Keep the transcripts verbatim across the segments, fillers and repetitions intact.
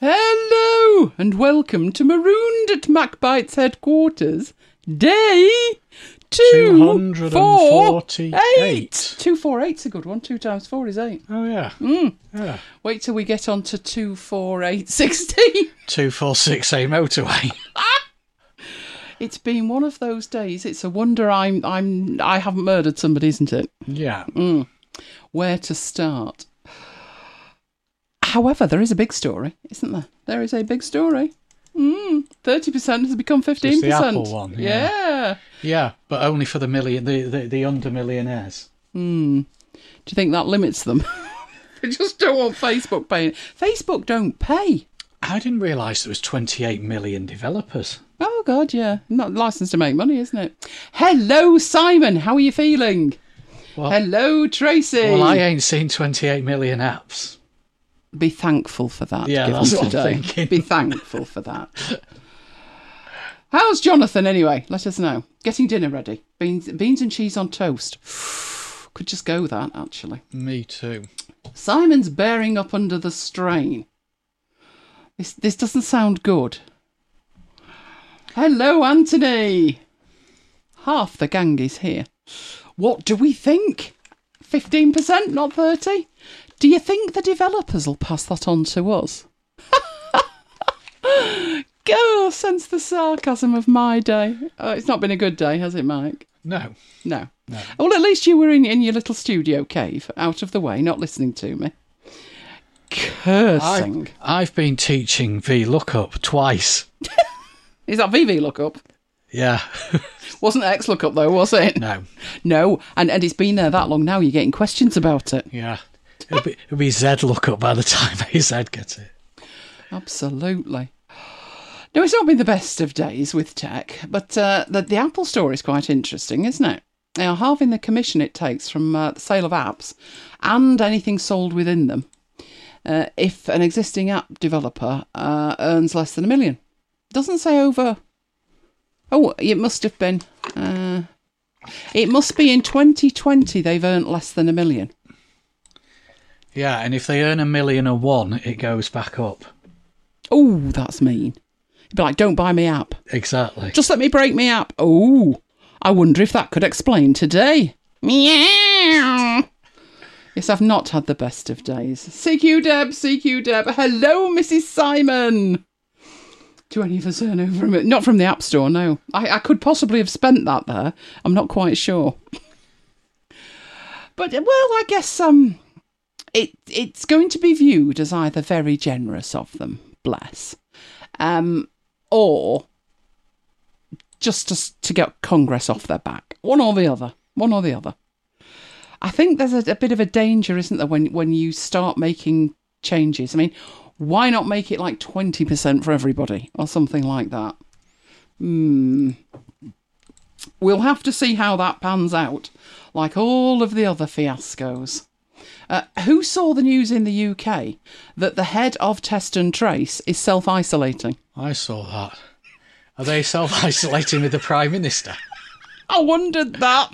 Hello and welcome to Marooned at MacBite's headquarters, day two forty-eight. two forty-eight's a good one. Two times four is eight. Oh, yeah. Mm. yeah. Wait till we get on to two forty-eight sixty. two forty-six A motorway. It's been one of those days. It's a wonder I'm I'm I haven't murdered somebody, isn't it? Yeah. Mm. Where to start? However, there is a big story, isn't there? There is a big story. Mm. thirty percent has become fifteen percent. It's the Apple one. Yeah. Yeah, yeah but only for the million, the, the, the under millionaires. Mm. Do you think that limits them? They just don't want Facebook paying. Facebook don't pay. I didn't realise there was twenty-eight million developers. Oh, God, yeah. Not licensed to make money, isn't it? Hello, Simon. How are you feeling? Well, Hello, Tracy. Well, I ain't seen twenty-eight million apps. Be thankful for that. Yeah, given that's what today. I'm thinking. Be thankful for that. How's Jonathan, anyway? Let us know. Getting dinner ready. Beans, beans and cheese on toast. Could just go that, actually. Me too. Simon's bearing up under the strain. This this doesn't sound good. Hello, Anthony. Half the gang is here. What do we think? fifteen percent, not thirty? Do you think the developers will pass that on to us? Go, sense the sarcasm of my day. Oh, it's not been a good day, has it, Mike? No. No. No. Well, at least you were in, in your little studio cave, out of the way, not listening to me. Cursing. I've, I've been teaching VLOOKUP twice. Is that V V lookup? Yeah. Wasn't X lookup though, was it? No. No, and, and it's been there that long now, you're getting questions about it. Yeah. It'll be, it'll be Z lookup by the time A Z gets it. Absolutely. No, it's not been the best of days with tech, but uh, the, the Apple Store is quite interesting, isn't it? Now, halving the commission it takes from uh, the sale of apps and anything sold within them uh, if an existing app developer uh, earns less than a million. Doesn't say over... Oh, it must have been... Uh, it must be in twenty twenty they've earned less than a million. Yeah, and if they earn a million and one, it goes back up. Oh, that's mean. You'd be like, don't buy me app. Exactly. Just let me break me app. Oh, I wonder if that could explain today. Meow. Yes, I've not had the best of days. C Q Deb, C Q Deb. Hello, Missus Simon. Do any of us earn over a million? Not from the App Store, no. I, I could possibly have spent that there. I'm not quite sure. But, well, I guess um, it it's going to be viewed as either very generous of them, bless, um, or just to, to get Congress off their back. One or the other. One or the other. I think there's a, a bit of a danger, isn't there, when, when you start making changes. I mean, why not make it like twenty percent for everybody or something like that? Hmm. We'll have to see how that pans out, like all of the other fiascos. Uh, who saw the news in the U K that the head of Test and Trace is self-isolating? I saw that. Are they self-isolating with the Prime Minister? I wondered that.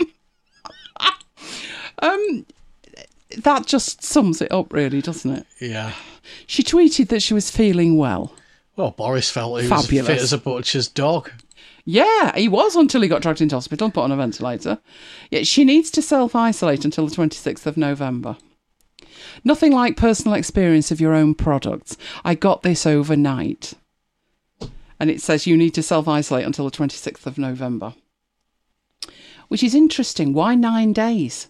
um, that just sums it up, really, doesn't it? Yeah. She tweeted that she was feeling well. Well, Boris felt he Fabulous. was fit as a butcher's dog. Yeah, he was until he got dragged into hospital and put on a ventilator. Yet she needs to self-isolate until the twenty-sixth of November. Nothing like personal experience of your own products. I got this overnight. And it says you need to self-isolate until the twenty-sixth of November. Which is interesting. Why nine days?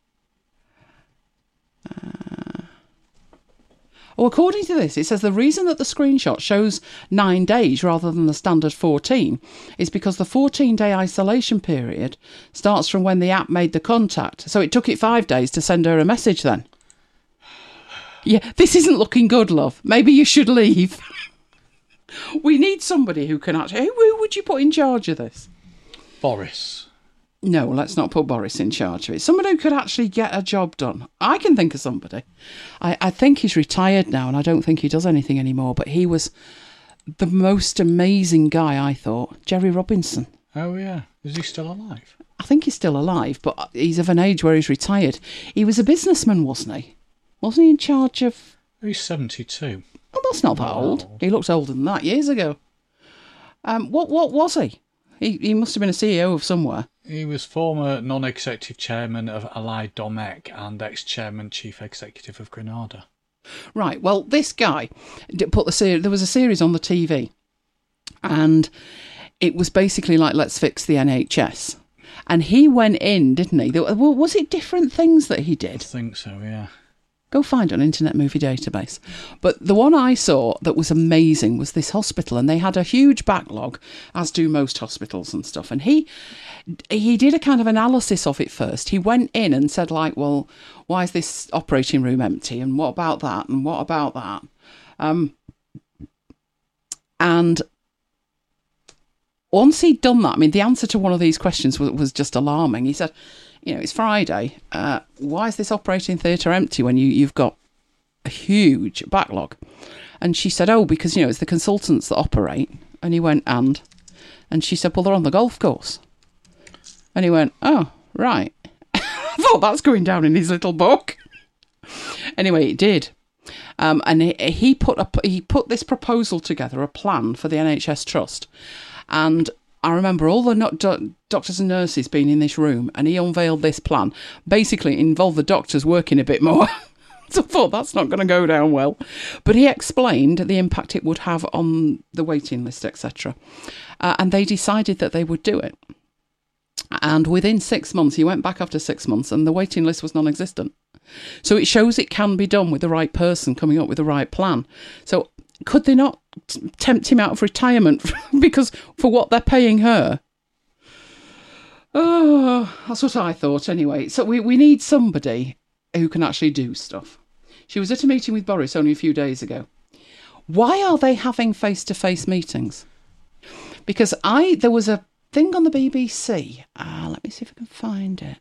Uh... Well, according to this, it says the reason that the screenshot shows nine days rather than the standard fourteen is because the fourteen-day isolation period starts from when the app made the contact. So it took it five days to send her a message then. Yeah, this isn't looking good, love. Maybe you should leave. We need somebody who can actually... Who, who would you put in charge of this? Boris. No, let's not put Boris in charge of it. Somebody who could actually get a job done. I can think of somebody. I, I think he's retired now and I don't think he does anything anymore, but he was the most amazing guy, I thought. Jerry Robinson. Oh, yeah. Is he still alive? I think he's still alive, but he's of an age where he's retired. He was a businessman, wasn't he? Wasn't he in charge of... He's seventy-two. Oh, that's not that old. old. He looked older than that years ago. Um, what what was he? He he must have been a C E O of somewhere. He was former non-executive chairman of Allied Domecq and ex-chairman chief executive of Granada. Right. Well, this guy put the series. There was a series on the T V, and it was basically like, let's fix the N H S. And he went in, didn't he? There, well, was it different things that he I did? think so, yeah. Go find it on Internet Movie Database. But the one I saw that was amazing was this hospital, and they had a huge backlog, as do most hospitals and stuff. And he he did a kind of analysis of it first. He went in and said, like, well, why is this operating room empty? And what about that? And what about that? Um, and once he'd done that, I mean, the answer to one of these questions was, was just alarming. He said, you know, it's Friday. Uh, why is this operating theatre empty when you, you've got a huge backlog? And she said, oh, because, you know, it's the consultants that operate. And he went, and? And she said, well, they're on the golf course. And he went, oh, right. I thought that's going down in his little book. Anyway, it did. Um, and he, he put a, he put this proposal together, a plan for the N H S Trust. And I remember all the no- do- doctors and nurses being in this room, and he unveiled this plan. Basically, it involved the doctors working a bit more. So I thought, that's not going to go down well. But he explained the impact it would have on the waiting list, et cetera. Uh, and they decided that they would do it. And within six months, he went back after six months, and the waiting list was non-existent. So it shows it can be done with the right person coming up with the right plan. So could they not t- tempt him out of retirement because for what they're paying her? Oh, that's what I thought anyway. So we, we need somebody who can actually do stuff. She was at a meeting with Boris only a few days ago. Why are they having face-to-face meetings? Because I there was a thing on the B B C. Ah, let me see if I can find it.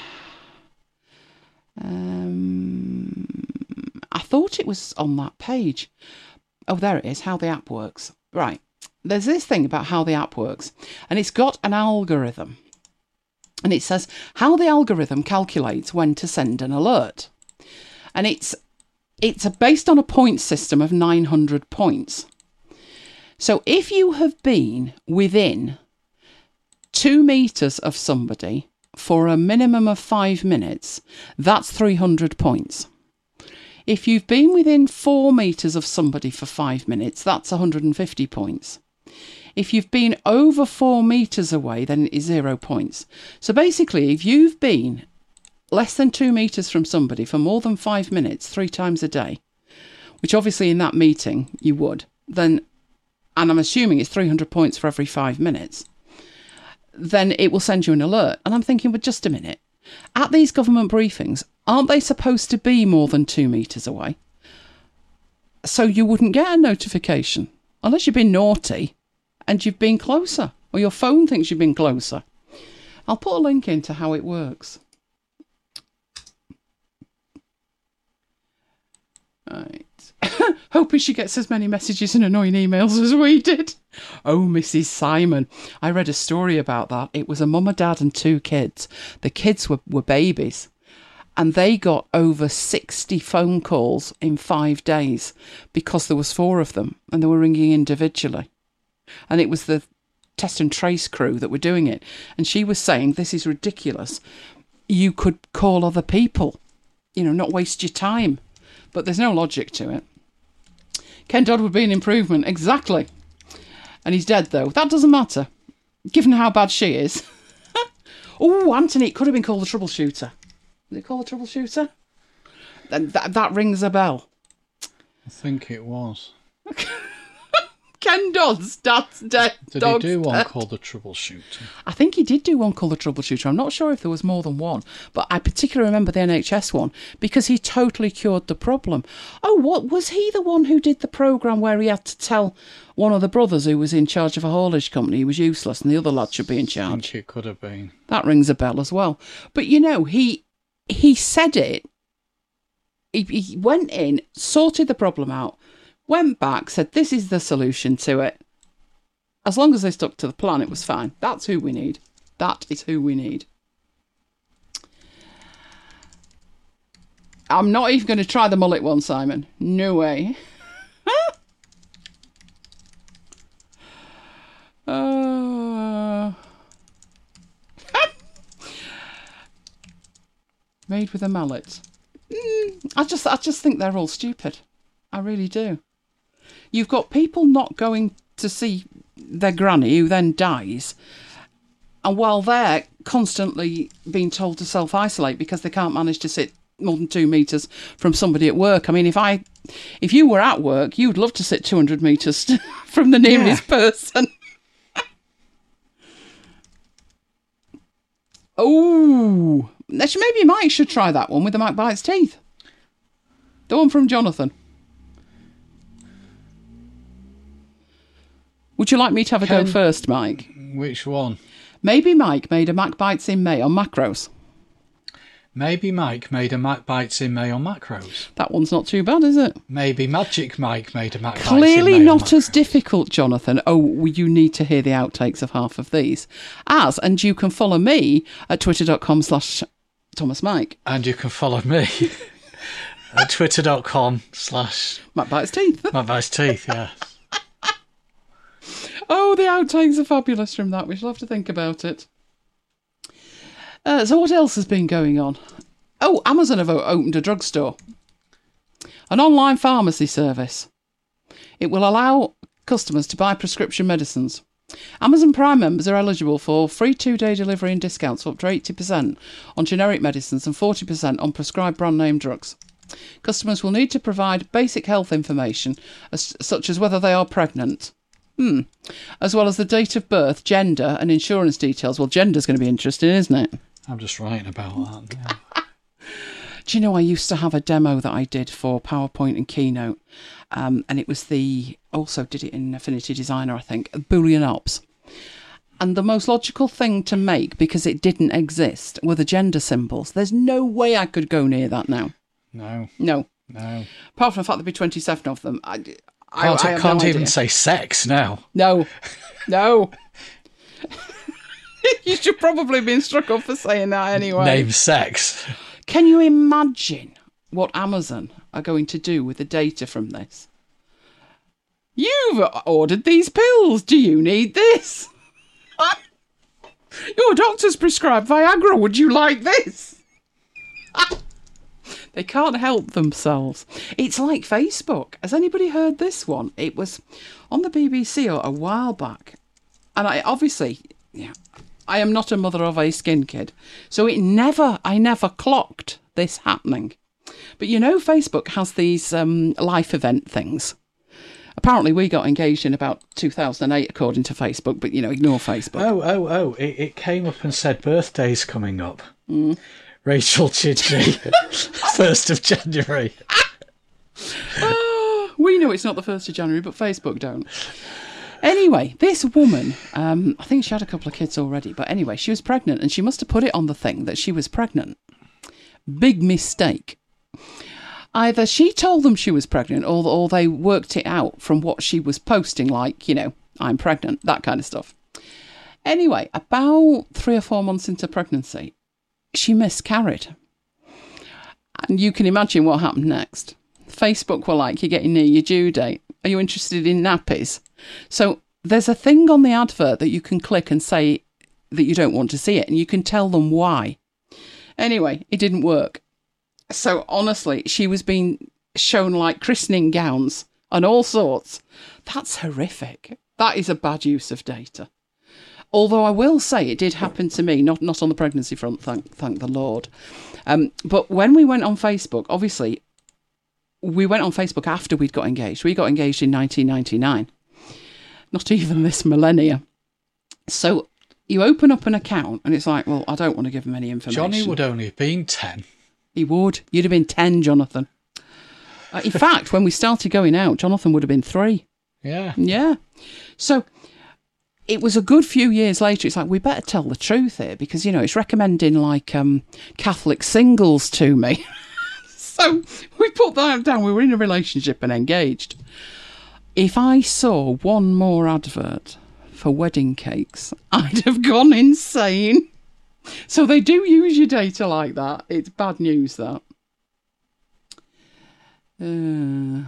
Um, I thought it was on that page. Oh, there it is, how the app works. Right. There's this thing about how the app works, and it's got an algorithm. And it says how the algorithm calculates when to send an alert. And it's it's based on a point system of nine hundred points. So if you have been within two metres of somebody for a minimum of five minutes, that's three hundred points. If you've been within four metres of somebody for five minutes, that's one hundred fifty points. If you've been over four metres away, then it is zero points. So basically, if you've been less than two metres from somebody for more than five minutes, three times a day, which obviously in that meeting you would, then, and I'm assuming it's three hundred points for every five minutes, then it will send you an alert. And I'm thinking, but just a minute. At these government briefings, aren't they supposed to be more than two metres away? So you wouldn't get a notification unless you've been naughty and you've been closer, or your phone thinks you've been closer. I'll put a link into how it works. Right. Hoping she gets as many messages and annoying emails as we did. Oh, Missus Simon. I read a story about that. It was a mum, a dad and two kids. The kids were, were babies. And they got over sixty phone calls in five days because there was four of them and they were ringing individually. And it was the test and trace crew that were doing it. And she was saying, this is ridiculous. You could call other people, you know, not waste your time. But there's no logic to it. Ken Dodd would be an improvement. Exactly. And he's dead, though. That doesn't matter, given how bad she is. Oh, Anthony, it could have been called a troubleshooter. Is it called a troubleshooter? Then that, that rings a bell. I think it was. Ken Dodd's dad's dead. Did he do one dead. Called the Troubleshooter? I think he did do one called the Troubleshooter. I'm not sure if there was more than one, but I particularly remember the N H S one because he totally cured the problem. Oh, what was he the one who did the programme where he had to tell one of the brothers who was in charge of a haulage company he was useless and the other lad should be in charge? I think it could have been. That rings a bell as well. But you know, he he said it. He, he went in, sorted the problem out, went back, said, this is the solution to it. As long as they stuck to the plan, it was fine. That's who we need. That is who we need. I'm not even going to try the mullet one, Simon. No way. Made with a mallet. Mm, I just, I just think they're all stupid. I really do. You've got people not going to see their granny who then dies, and while they're constantly being told to self-isolate because they can't manage to sit more than two metres from somebody at work. I mean, if I, if you were at work, you'd love to sit two hundred metres from the nearest yeah. person. Oh, maybe Mike should try that one with the Mac Bites teeth. The one from Jonathan. Would you like me to have a Can, go first, Mike? Which one? Maybe Mike made a Mac Bites in May on macros. Maybe Mike made a Mac Bites in May on macros. That one's not too bad, is it? Maybe Magic Mike made a Mac Bites Clearly in May not on as difficult, Jonathan. Oh, you need to hear the outtakes of half of these. As, and you can follow me at twitter.com slash Thomas Mike. And you can follow me at twitter.com slash Mac Bites Teeth. Mac Bites Teeth, yes. Oh, the outtakes are fabulous from that. We shall have to think about it. Uh, so what else has been going on? Oh, Amazon have opened a drugstore. An online pharmacy service. It will allow customers to buy prescription medicines. Amazon Prime members are eligible for free two-day delivery and discounts of up to eighty percent on generic medicines and forty percent on prescribed brand-name drugs. Customers will need to provide basic health information, as, such as whether they are pregnant, hmm, as well as the date of birth, gender and insurance details. Well, gender's going to be interesting, isn't it? I'm just writing about that. Yeah. Do you know, I used to have a demo that I did for PowerPoint and Keynote, um, and it was the, also did it in Affinity Designer, I think, Boolean ops. And the most logical thing to make, because it didn't exist, were the gender symbols. There's no way I could go near that now. No. No. No. Apart from the fact there'd be twenty-seven of them. I, I, can't I can't no even idea. say sex now. No. No. You should probably have been struck up for saying that anyway. Name sex. Can you imagine what Amazon are going to do with the data from this? You've ordered these pills. Do you need this? Your doctor's prescribed Viagra. Would you like this? They can't help themselves. It's like Facebook. Has anybody heard this one? It was on the B B C a while back. And I obviously, yeah, I am not a mother of a skin kid. So it never, I never clocked this happening. But you know, Facebook has these um, life event things. Apparently we got engaged in about two thousand eight, according to Facebook, but, you know, ignore Facebook. Oh, oh, oh, it, it came up and said birthday's coming up. Mm. Rachel Chidgey, first of January. Oh, we know it's not the first of January, but Facebook don't. Anyway, this woman, um, I think she had a couple of kids already, but anyway, she was pregnant and she must have put it on the thing that she was pregnant. Big mistake. Either she told them she was pregnant or, or they worked it out from what she was posting, like, you know, I'm pregnant, that kind of stuff. Anyway, about three or four months into pregnancy, she miscarried. And you can imagine what happened next. Facebook were like, you're getting near your due date. Are you interested in nappies? So there's a thing on the advert that you can click and say that you don't want to see it, and you can tell them why. Anyway, it didn't work. So honestly, she was being shown like christening gowns and all sorts. That's horrific. That is a bad use of data. Although I will say it did happen to me, not not on the pregnancy front, thank thank the Lord. Um, but when we went on Facebook, obviously, we went on Facebook after we'd got engaged. We got engaged in nineteen ninety-nine. Not even this millennia. So you open up an account and it's like, well, I don't want to give them any information. Johnny would only have been ten. He would. You'd have been ten, Jonathan. Uh, in fact, when we started going out, Jonathan would have been three. Yeah. Yeah. So it was a good few years later. It's like, we better tell the truth here because, you know, it's recommending like um, Catholic singles to me. So we put that down. We were in a relationship and engaged. If I saw one more advert for wedding cakes, I'd have gone insane. So they do use your data like that. It's bad news, that. Uh,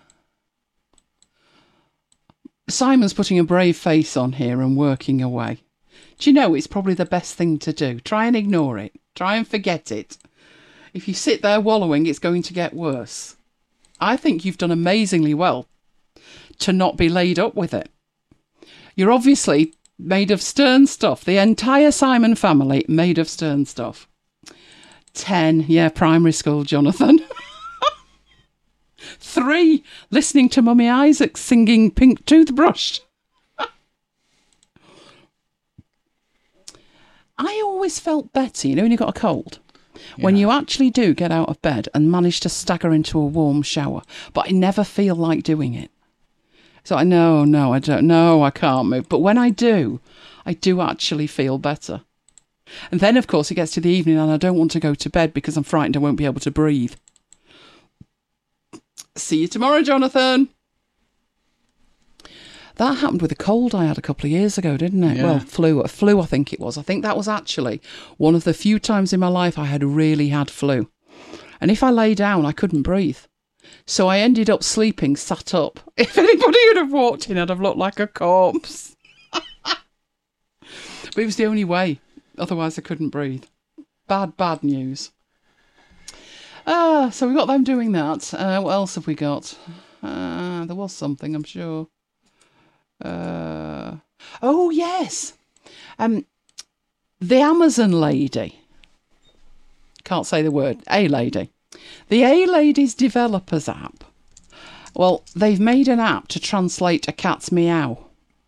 Simon's putting a brave face on here and working away. Do you know, it's probably the best thing to do. Try and ignore it. Try and forget it. If you sit there wallowing, it's going to get worse. I think you've done amazingly well to not be laid up with it. You're obviously made of stern stuff. The entire Simon family made of stern stuff. Ten, yeah, primary school, Jonathan. Three, listening to Mummy Isaac singing Pink Toothbrush. I always felt better, you know, when you got a cold. Yeah. When you actually do get out of bed and manage to stagger into a warm shower. But I never feel like doing it. So I know, no, I don't, no, I can't move. But when I do, I do actually feel better. And then, of course, it gets to the evening and I don't want to go to bed because I'm frightened I won't be able to breathe. See you tomorrow, Jonathan. That happened with a cold I had a couple of years ago, didn't it? Yeah. Well, flu, a flu, I think it was. I think that was actually one of the few times in my life I had really had flu. And if I lay down, I couldn't breathe. So I ended up sleeping sat up. If anybody would have walked in, I'd have looked like a corpse. But it was the only way. Otherwise, I couldn't breathe. Bad, bad news. Ah, so we got them doing that. Uh, what else have we got? Uh, there was something, I'm sure. Uh, oh, yes. Um, the Amazon lady. Can't say the word. A lady. The A Lady's Developers app. Well, they've made an app to translate a cat's meow.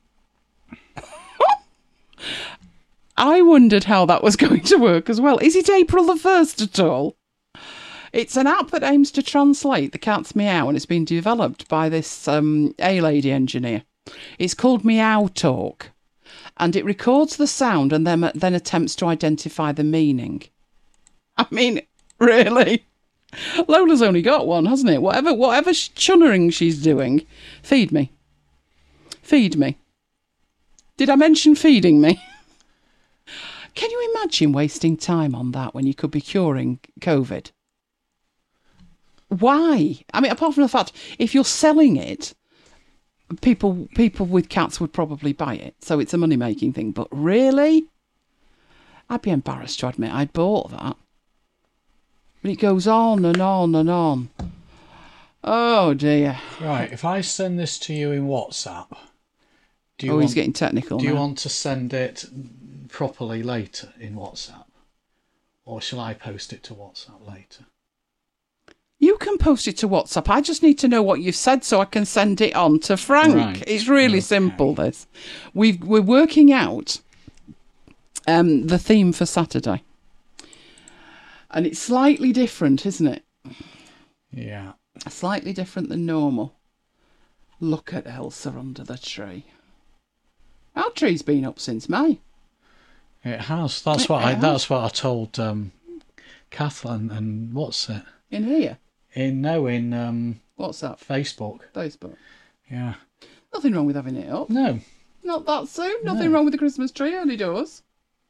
I wondered how that was going to work as well. Is it April the first at all? It's an app that aims to translate the cat's meow, and it's been developed by this um, A-lady engineer. It's called Meow Talk, and it records the sound and then, then attempts to identify the meaning. I mean, really? Lola's only got one, hasn't it? Whatever, whatever chunnering she's doing, feed me. Feed me. Did I mention feeding me? Can you imagine wasting time on that when you could be curing COVID? Why? I mean, apart from the fact, if you're selling it, people people with cats would probably buy it. So it's a money-making thing. But really? I'd be embarrassed to admit I'd bought that. But it goes on and on and on. Oh, dear. Right, if I send this to you in WhatsApp... Do you oh, want, he's getting technical Do now. you want to send it properly later in WhatsApp? Or shall I post it to WhatsApp later? You can post it to WhatsApp. I just need to know what you've said so I can send it on to Frank. Right. It's really okay. Simple, this. We've, we're working out um, the theme for Saturday. And it's slightly different, isn't it? Yeah. Slightly different than normal. Look at Elsa under the tree. Our tree's been up since May. It has. That's it what has. I. That's what I told um, Kathleen. And what's it? In here. In no, in um. What's that? Facebook. Facebook. Yeah. Nothing wrong with having it up. No. Not that soon. Nothing no. wrong with the Christmas tree early doors.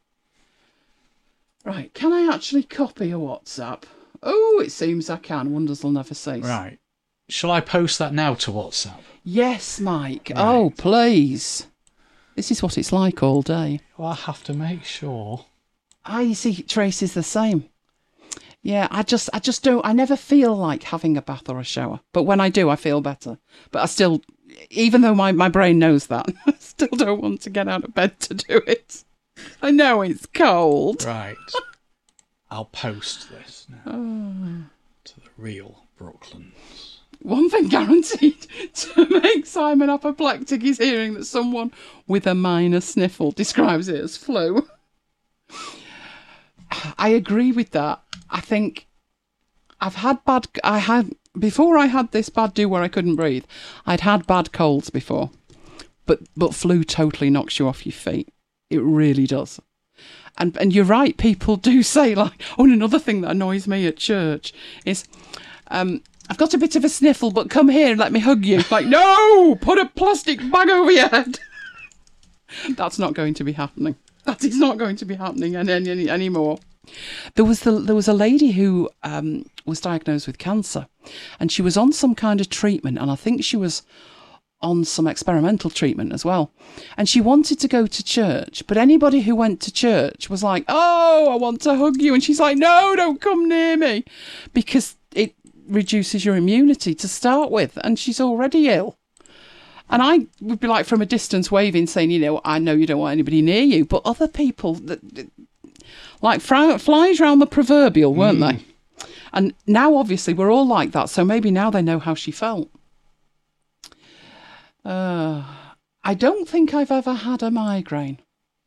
Right. Can I actually copy a WhatsApp? Oh, it seems I can. Wonders will never cease. Right. Shall I post that now to WhatsApp? Yes, Mike. Right. Oh, please. This is what it's like all day. Well, I have to make sure. Ah, you see, Tracy's the same. Yeah, I just, I just don't, I never feel like having a bath or a shower. But when I do, I feel better. But I still, even though my, my brain knows that, I still don't want to get out of bed to do it. I know it's cold. Right. I'll post this now oh. to the real Brooklands. One thing guaranteed, to make Simon apoplectic is hearing that someone with a minor sniffle describes it as flu. I agree with that. I think I've had bad... I had before I had this bad do where I couldn't breathe, I'd had bad colds before. But but flu totally knocks you off your feet. It really does. And and you're right, people do say, like... Oh, and another thing that annoys me at church is... um. I've got a bit of a sniffle, but come here and let me hug you. Like, no! Put a plastic bag over your head. That's not going to be happening. That is not going to be happening any, any, anymore. There was the there was a lady who um, was diagnosed with cancer, and she was on some kind of treatment, and I think she was on some experimental treatment as well. And she wanted to go to church, but anybody who went to church was like, oh, I want to hug you. And she's like, no, don't come near me, because it reduces your immunity to start with. And she's already ill. And I would be like from a distance waving, saying, you know, I know you don't want anybody near you. But other people, that, that, like flies round the proverbial, weren't mm. they? And now, obviously, we're all like that. So maybe now they know how she felt. Uh, I don't think I've ever had a migraine.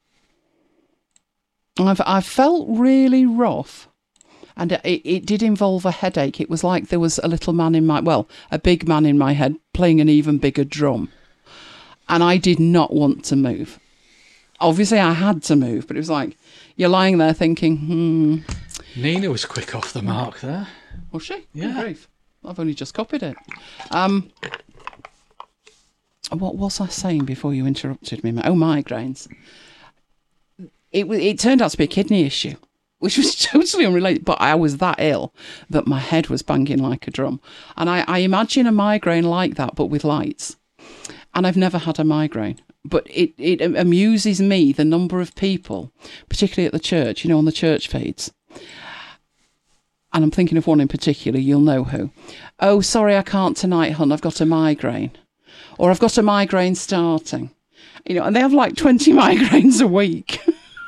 I've I've felt really rough. And it, it did involve a headache. It was like there was a little man in my, well, a big man in my head playing an even bigger drum. And I did not want to move. Obviously, I had to move, but it was like, you're lying there thinking, hmm. Nina was quick off the mark there. Was she? Yeah. Good grief. I've only just copied it. Um, what was I saying before you interrupted me? Oh, migraines. It, it turned out to be a kidney issue, which was totally unrelated, but I was that ill that my head was banging like a drum. And I, I imagine a migraine like that, but with lights. And I've never had a migraine. But it, it amuses me, the number of people, particularly at the church, you know, on the church feeds. And I'm thinking of one in particular, you'll know who. Oh, sorry, I can't tonight, hon, I've got a migraine. Or I've got a migraine starting. You know, and they have like twenty migraines a week.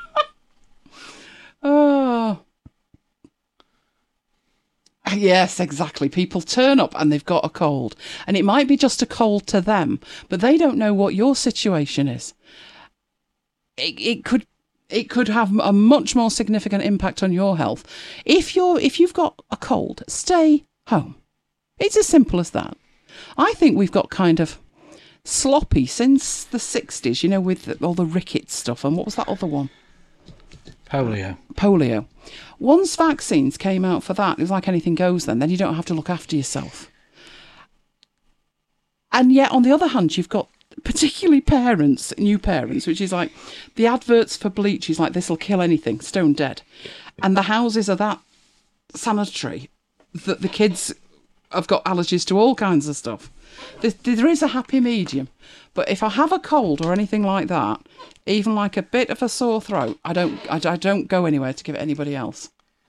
Oh, yes, exactly. People turn up and they've got a cold. And it might be just a cold to them, but they don't know what your situation is. It, it could it could have a much more significant impact on your health. If you're if you've got a cold, stay home. It's as simple as that. I think we've got kind of sloppy since the sixties, you know, with all the rickets stuff. And what was that other one? Polio. Polio. Once vaccines came out for that, it was like anything goes then. Then you don't have to look after yourself. And yet, on the other hand, you've got particularly parents, new parents, which is like the adverts for bleach is like, this will kill anything, stone dead. And the houses are that sanitary that the kids have got allergies to all kinds of stuff. There, there is a happy medium. But if I have a cold or anything like that, even like a bit of a sore throat, I don't, I, I don't go anywhere to give it anybody else.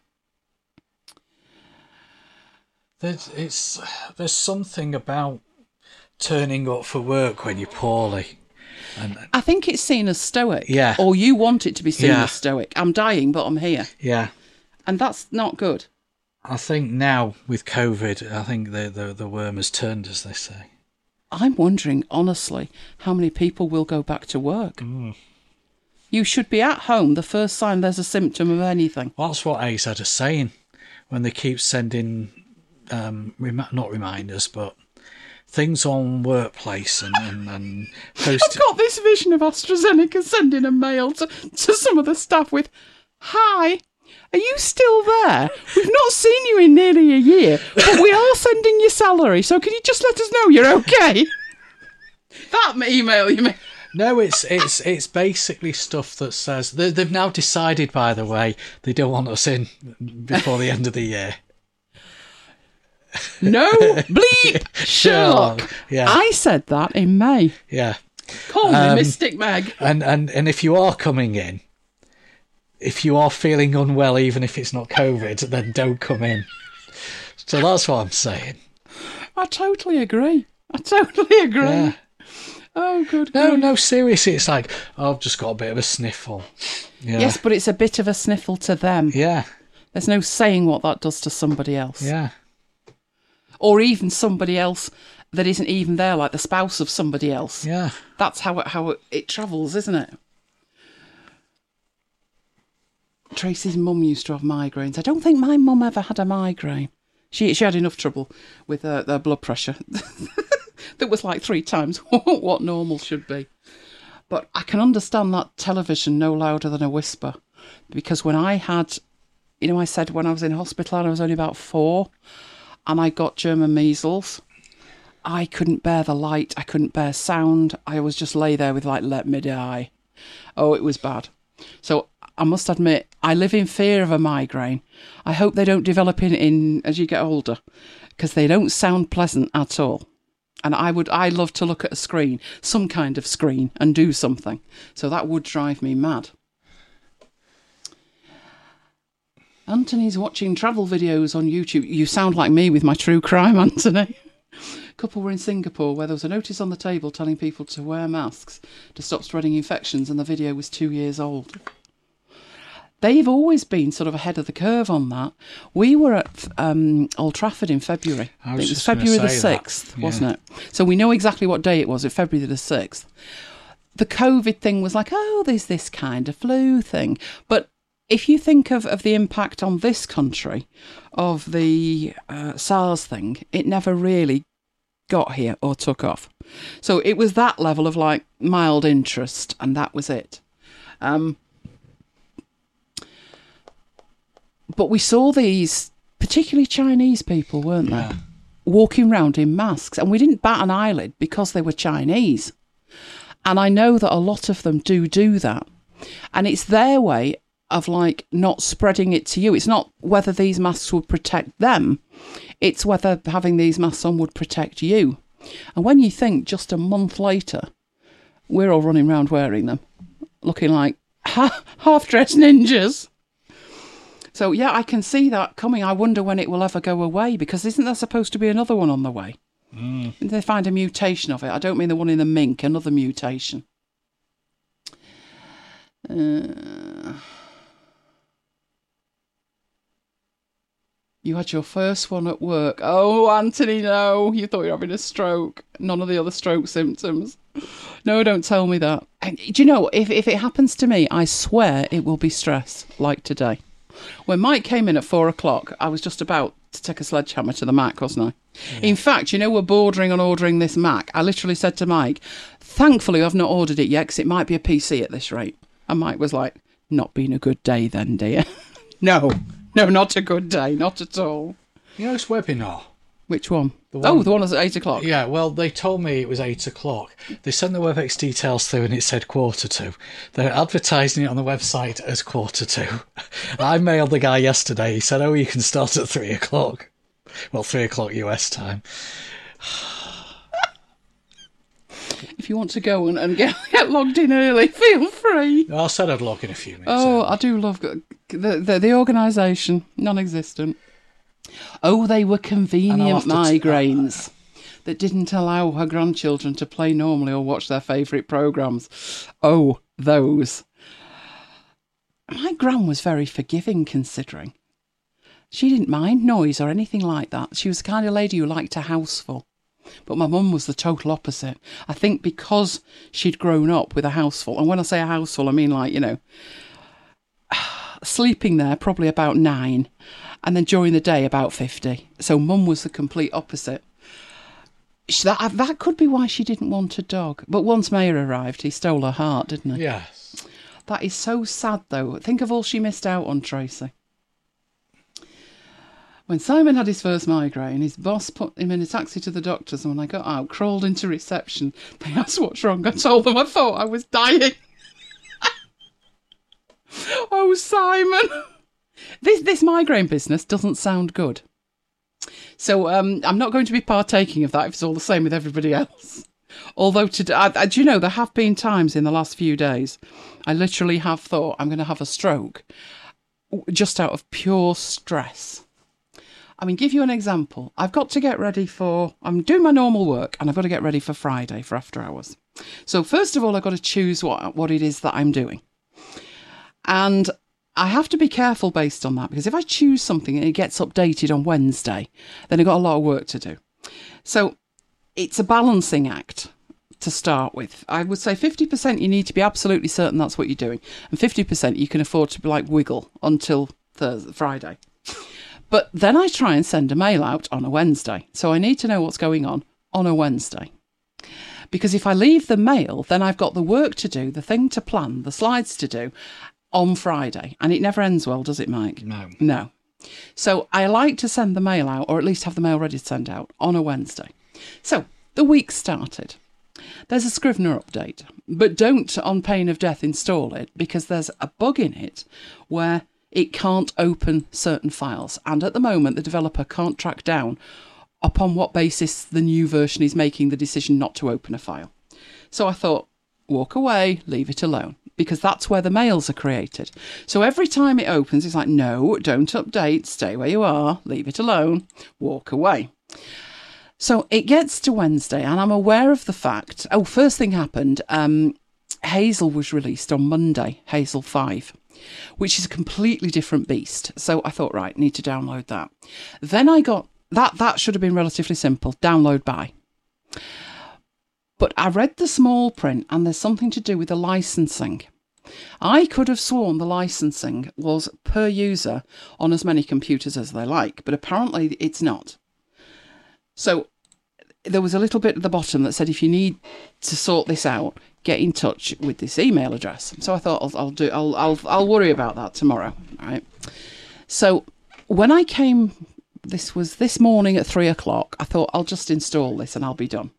There's, it's, there's something about turning up for work when you're poorly. And, I think it's seen as stoic. Yeah. Or you want it to be seen yeah. as stoic. I'm dying, but I'm here. Yeah. And that's not good. I think now with COVID, I think the, the, the worm has turned, as they say. I'm wondering, honestly, how many people will go back to work. Mm. You should be at home the first time there's a symptom of anything. Well, that's what A Z are saying when they keep sending, um, rem- not reminders, but things on workplace and, and, and post. I've got this vision of AstraZeneca sending a mail to, to some of the staff with, hi, are you still there? We've not seen you in nearly a year, but we are sending you salary, so can you just let us know you're okay? That email you mean? No, it's it's it's basically stuff that says they, they've now decided. By the way, they don't want us in before the end of the year. No bleep Sherlock. Sherlock. Yeah, I said that in May. Yeah, call me um, Mystic Meg. And and and if you are coming in, if you are feeling unwell, even if it's not COVID, then don't come in. So that's what I'm saying. I totally agree. I totally agree. Yeah. Oh, good. No, grief. no, seriously, it's like, oh, I've just got a bit of a sniffle. Yeah. Yes, but it's a bit of a sniffle to them. Yeah. There's no saying what that does to somebody else. Yeah. Or even somebody else that isn't even there, like the spouse of somebody else. Yeah. That's how it, how it, it travels, isn't it? Tracy's mum used to have migraines. I don't think my mum ever had a migraine. She she had enough trouble with her, her blood pressure. That was like three times what normal should be. But I can understand that television no louder than a whisper. Because when I had, you know, I said when I was in hospital and I was only about four and I got German measles, I couldn't bear the light. I couldn't bear sound. I was just lay there with like, let me die. Oh, it was bad. So I must admit, I live in fear of a migraine. I hope they don't develop in, in as you get older, because they don't sound pleasant at all. And I would, I love to look at a screen, some kind of screen, and do something. So that would drive me mad. Anthony's watching travel videos on YouTube. You sound like me with my true crime, Anthony. A couple were in Singapore where there was a notice on the table telling people to wear masks to stop spreading infections, and the video was two years old. They've always been sort of ahead of the curve on that. We were at um, Old Trafford in February. I was it was just February the say sixth, that. wasn't Yeah. it? So we know exactly what day it was. It was February the sixth. The COVID thing was like, oh, there's this kind of flu thing. But if you think of, of the impact on this country of the uh, SARS thing, it never really got here or took off. So it was that level of like mild interest, and that was it. Um, but we saw these, particularly Chinese people, weren't they? Yeah. Walking around in masks, and we didn't bat an eyelid because they were Chinese. And I know that a lot of them do do that. And it's their way of like not spreading it to you. It's not whether these masks would protect them. It's whether having these masks on would protect you. And when you think just a month later, we're all running around wearing them, looking like ha- half-dressed ninjas. So, yeah, I can see that coming. I wonder when it will ever go away, because isn't there supposed to be another one on the way? Mm. They find a mutation of it. I don't mean the one in the mink, another mutation. Uh, you had your first one at work. Oh, Anthony, no. You thought you were having a stroke. None of the other stroke symptoms. No, don't tell me that. And, do you know, if, if it happens to me, I swear it will be stress, like today. When Mike came in at four o'clock, I was just about to take a sledgehammer to the Mac, wasn't I? Yeah. In fact, you know, we're bordering on ordering this Mac. I literally said to Mike, thankfully I've not ordered it yet because it might be a P C at this rate. And Mike was like, not been a good day then, dear. No, no, not a good day, not at all. You know, this webinar. Which one? The one? Oh, the one that's at eight o'clock. Yeah, well, they told me it was eight o'clock. They sent the WebEx details through and it said quarter to. They're advertising it on the website as quarter to. I mailed the guy yesterday. He said, oh, you can start at three o'clock. Well, three o'clock U S time. If you want to go and, and get, get logged in early, feel free. I said I'd log in a few minutes. Oh, early. I do love the, the, the organisation, non-existent. Oh, they were convenient migraines t- that didn't allow her grandchildren to play normally or watch their favourite programmes. Oh, those. My gran was very forgiving, considering. She didn't mind noise or anything like that. She was the kind of lady who liked a house full. But my mum was the total opposite. I think because she'd grown up with a house full, and when I say a house full, I mean like, you know, sleeping there probably about nine, and then during the day about fifty. So mum was the complete opposite. That, that could be why she didn't want a dog. But once Mayor arrived, he stole her heart, didn't he? Yes. That is so sad, though. Think of all she missed out on, Tracy. When Simon had his first migraine, his boss put him in a taxi to the doctors, and when I got out, crawled into reception, they asked what's wrong. I told them I thought I was dying. Oh, Simon. This this migraine business doesn't sound good. So um, I'm not going to be partaking of that if it's all the same with everybody else. Although, today, I, I, do you know, there have been times in the last few days, I literally have thought I'm going to have a stroke just out of pure stress. I mean, give you an example. I've got to get ready for, I'm doing my normal work and I've got to get ready for Friday for after hours. So first of all, I've got to choose what, what it is that I'm doing. And I have to be careful based on that, because if I choose something and it gets updated on Wednesday, then I've got a lot of work to do. So it's a balancing act to start with. I would say fifty percent you need to be absolutely certain that's what you're doing, and fifty percent you can afford to be like wiggle until Thursday, Friday. But then I try and send a mail out on a Wednesday. So I need to know what's going on on a Wednesday. Because if I leave the mail, then I've got the work to do, the thing to plan, the slides to do on Friday. And it never ends well, does it, Mike? No. No. So I like to send the mail out, or at least have the mail ready to send out, on a Wednesday. So the week started. There's a Scrivener update, but don't, on pain of death, install it, because there's a bug in it where it can't open certain files. And at the moment, the developer can't track down upon what basis the new version is making the decision not to open a file. So I thought, walk away, leave it alone, because that's where the mails are created. So every time it opens, it's like, no, don't update, stay where you are, leave it alone, walk away. So it gets to Wednesday and I'm aware of the fact, oh, first thing happened, um, Hazel was released on Monday, Hazel five, which is a completely different beast. So I thought, right, need to download that. Then I got, that, that should have been relatively simple, download by. But I read the small print and there's something to do with the licensing. I could have sworn the licensing was per user on as many computers as they like, but apparently it's not. So there was a little bit at the bottom that said, if you need to sort this out, get in touch with this email address. So I thought I'll, I'll do, I'll, I'll, I'll worry about that tomorrow. All right. So when I came, this was this morning at three o'clock, I thought I'll just install this and I'll be done.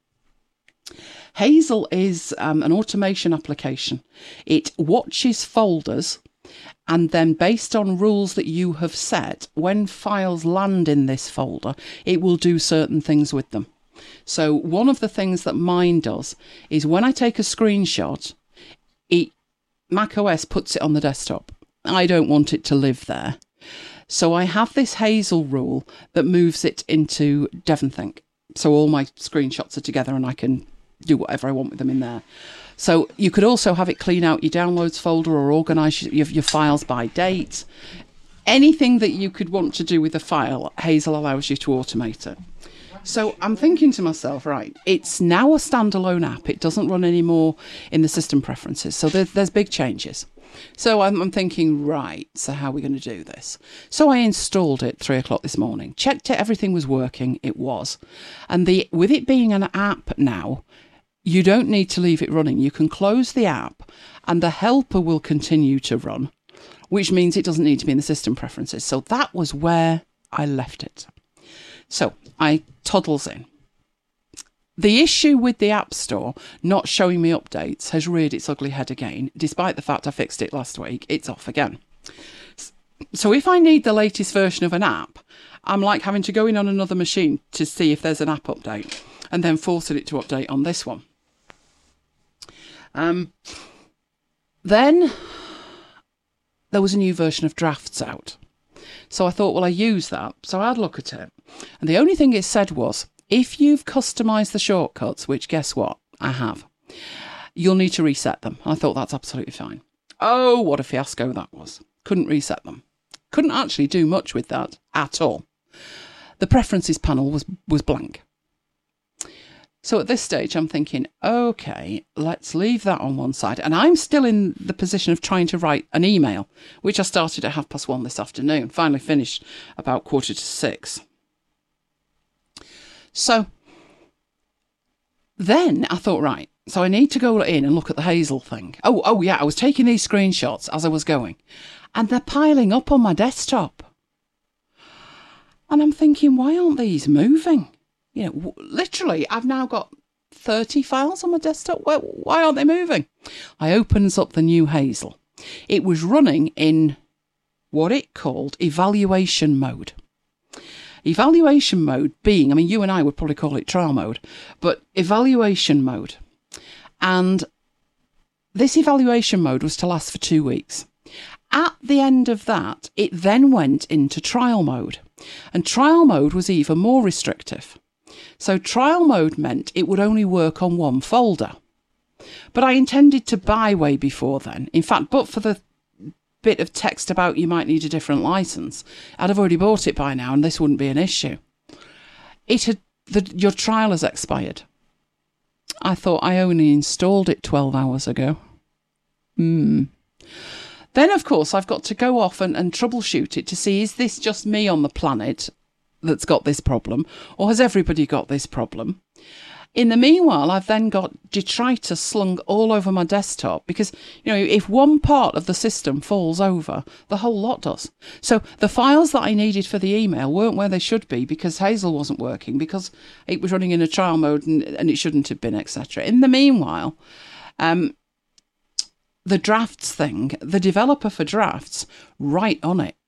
Hazel is um, an automation application. It watches folders and then based on rules that you have set, when files land in this folder, it will do certain things with them. So one of the things that mine does is when I take a screenshot, it, macOS puts it on the desktop. I don't want it to live there. So I have this Hazel rule that moves it into DevonThink. So all my screenshots are together and I can do whatever I want with them in there. So you could also have it clean out your downloads folder or organise your, your files by date. Anything that you could want to do with a file, Hazel allows you to automate it. So I'm thinking to myself, right, it's now a standalone app. It doesn't run anymore in the system preferences. So there, there's big changes. So I'm, I'm thinking, right, so how are we going to do this? So I installed it three o'clock this morning, checked it, everything was working. It was. And the with it being an app now, you don't need to leave it running. You can close the app and the helper will continue to run, which means it doesn't need to be in the system preferences. So that was where I left it. So I toddles in. The issue with the App Store not showing me updates has reared its ugly head again. Despite the fact I fixed it last week, it's off again. So if I need the latest version of an app, I'm like having to go in on another machine to see if there's an app update and then forcing it to update on this one. Um, then there was a new version of Drafts out. So I thought, well, I use that. So I had a look at it. And the only thing it said was, if you've customised the shortcuts, which guess what? I have. You'll need to reset them. I thought that's absolutely fine. Oh, what a fiasco that was. Couldn't reset them. Couldn't actually do much with that at all. The preferences panel was, was blank. So at this stage, I'm thinking, okay, let's leave that on one side. And I'm still in the position of trying to write an email, which I started at half past one this afternoon, finally finished about quarter to six. So then I thought, right, so I need to go in and look at the Hazel thing. Oh, oh yeah, I was taking these screenshots as I was going, and they're piling up on my desktop. And I'm thinking, why aren't these moving? You know, literally, I've now got thirty files on my desktop. Why, why aren't they moving? I opens up the new Hazel. It was running in what it called evaluation mode. Evaluation mode being, I mean, you and I would probably call it trial mode, but evaluation mode. And this evaluation mode was to last for two weeks. At the end of that, it then went into trial mode. And trial mode was even more restrictive. So trial mode meant it would only work on one folder. But I intended to buy way before then. In fact, but for the bit of text about you might need a different license, I'd have already bought it by now and this wouldn't be an issue. It had the, your trial has expired. I thought I only installed it twelve hours ago. Hmm. Then, of course, I've got to go off and, and troubleshoot it to see, is this just me on the planet that's got this problem, or has everybody got this problem? In the meanwhile, I've then got detritus slung all over my desktop because, you know, if one part of the system falls over, the whole lot does. So the files that I needed for the email weren't where they should be because Hazel wasn't working, because it was running in a trial mode and, and it shouldn't have been, et cetera. In the meanwhile, um, the drafts thing, the developer for drafts, right on it.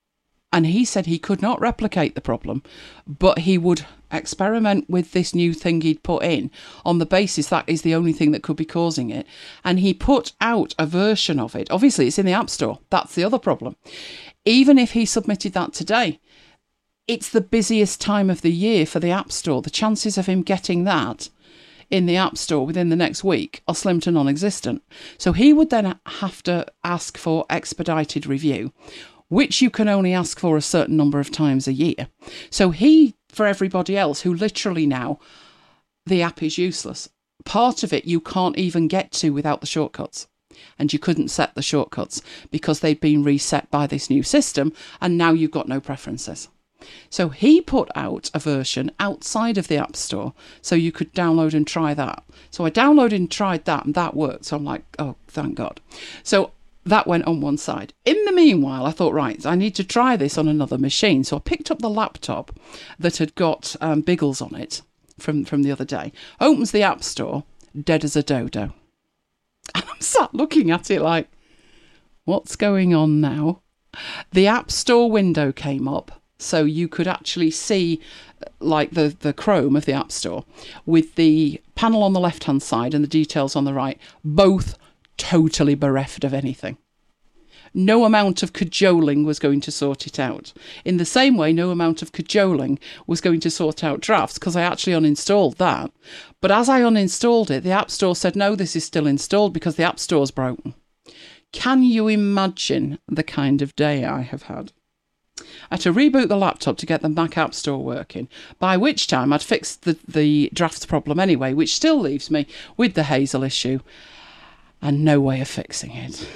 And he said he could not replicate the problem, but he would experiment with this new thing he'd put in on the basis that is the only thing that could be causing it. And he put out a version of it. Obviously, it's in the App Store. That's the other problem. Even if he submitted that today, it's the busiest time of the year for the App Store. The chances of him getting that in the App Store within the next week are slim to non-existent. So he would then have to ask for expedited review, which you can only ask for a certain number of times a year. So he, for everybody else who literally now, the app is useless. Part of it you can't even get to without the shortcuts. And you couldn't set the shortcuts because they'd been reset by this new system, and now you've got no preferences. So he put out a version outside of the App Store so you could download and try that. So I downloaded and tried that, and that worked. So I'm like, oh, thank God. So that went on one side. In the meanwhile, I thought, right, I need to try this on another machine. So I picked up the laptop that had got um, Biggles on it from, from the other day. Opens the App Store, dead as a dodo. And I'm sat looking at it like, what's going on now? The App Store window came up, so you could actually see like the, the Chrome of the App Store with the panel on the left-hand side and the details on the right, both totally bereft of anything. No amount of cajoling was going to sort it out. In the same way, no amount of cajoling was going to sort out drafts, because I actually uninstalled that. But as I uninstalled it, the App Store said, no, this is still installed because the App Store's broken. Can you imagine the kind of day I have had? I had to reboot the laptop to get the Mac App Store working, by which time I'd fixed the, the drafts problem anyway, which still leaves me with the Hazel issue and no way of fixing it.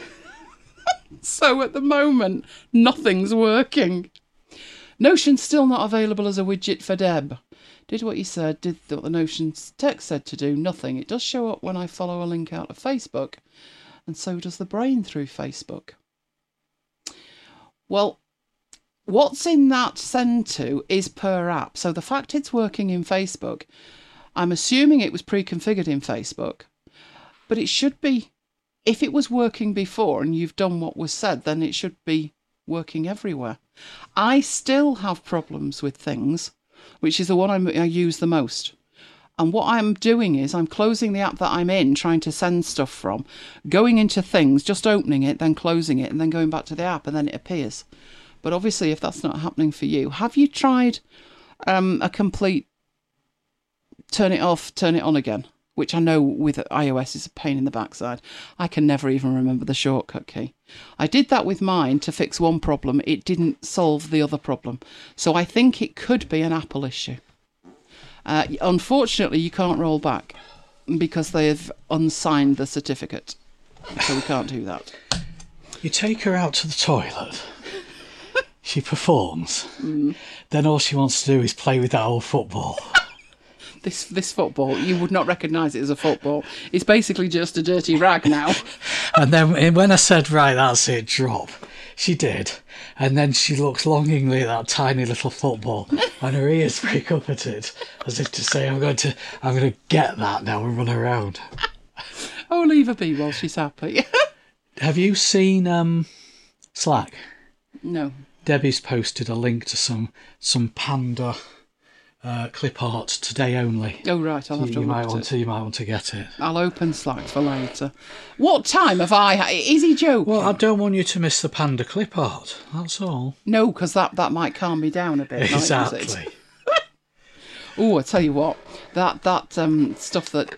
So at the moment, nothing's working. Notion's still not available as a widget for Deb. Did what you said, did what the Notion's text said to do, nothing. It does show up when I follow a link out of Facebook, and so does the brain through Facebook. Well, what's in that send to is per app. So the fact it's working in Facebook, I'm assuming it was pre-configured in Facebook, but it should be, if it was working before and you've done what was said, then it should be working everywhere. I still have problems with things, which is the one I'm, I use the most. And what I'm doing is I'm closing the app that I'm in, trying to send stuff from, going into things, just opening it, then closing it, and then going back to the app, and then it appears. But obviously, if that's not happening for you, have you tried um, a complete turn it off, turn it on again? Which I know with iOS is a pain in the backside. I can never even remember the shortcut key. I did that with mine to fix one problem. It didn't solve the other problem. So I think it could be an Apple issue. Uh, unfortunately, you can't roll back because they've unsigned the certificate. So we can't do that. You take her out to the toilet. She performs. Mm. Then all she wants to do is play with that old football. This this football, you would not recognise it as a football. It's basically just a dirty rag now. And then when I said, right, that's it, drop, she did. And then she looks longingly at that tiny little football and her ears break up at it, as if to say, I'm going to I'm going to get that now and run around. Oh, leave her be while she's happy. Have you seen um, Slack? No. Debbie's posted a link to some, some panda... Uh, clip art today only. Oh right, I'll have you, to you look might at want it. to. You might want to get it. I'll open Slack for later. What time have I? Ha- Is he joking? Well, I don't want you to miss the panda clip art. That's all. No, because that, that might calm me down a bit. Exactly. Oh, I tell you what, that that um stuff that.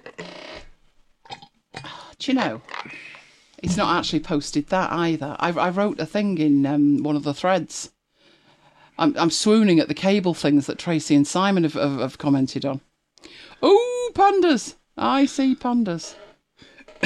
Do you know? It's not actually posted that either. I I wrote a thing in um, one of the threads. I'm I'm swooning at the cable things that Tracy and Simon have, have, have commented on. Oh, pandas! I see pandas. Uh,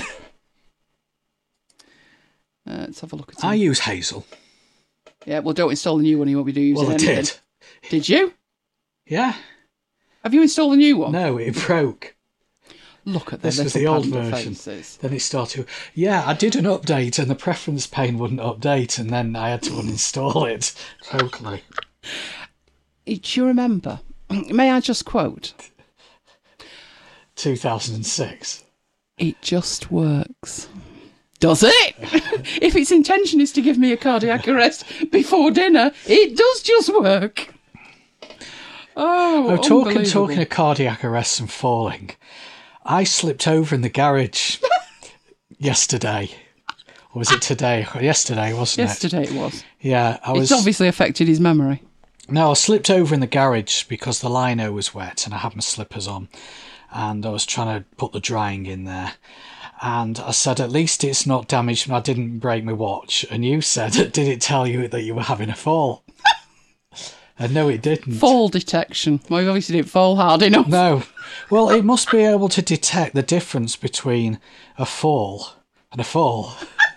let's have a look at them. I use Hazel. Yeah, well, don't install the new one. You won't be doing Well, I anything. did. Did you? Yeah. Have you installed the new one? No, it broke. Look at the This little was the old panda version. faces. Then it started. Yeah, I did an update, and the preference pane wouldn't update, and then I had to uninstall it totally. Do you remember? May I just quote? two thousand six. It just works. Does it? If its intention is to give me a cardiac arrest before dinner, it does just work. Oh, oh talking talking of cardiac arrests and falling, I slipped over in the garage yesterday. Or was it today? Yesterday, wasn't Yesterday it? Yesterday it was. Yeah, I was. It's obviously affected his memory. No, I slipped over in the garage because the lino was wet and I had my slippers on, and I was trying to put the drying in there. And I said, at least it's not damaged and I didn't break my watch. And you said, did it tell you that you were having a fall? And no, it didn't. Fall detection. Well, you obviously didn't fall hard enough. No. Well, it must be able to detect the difference between a fall and a fall.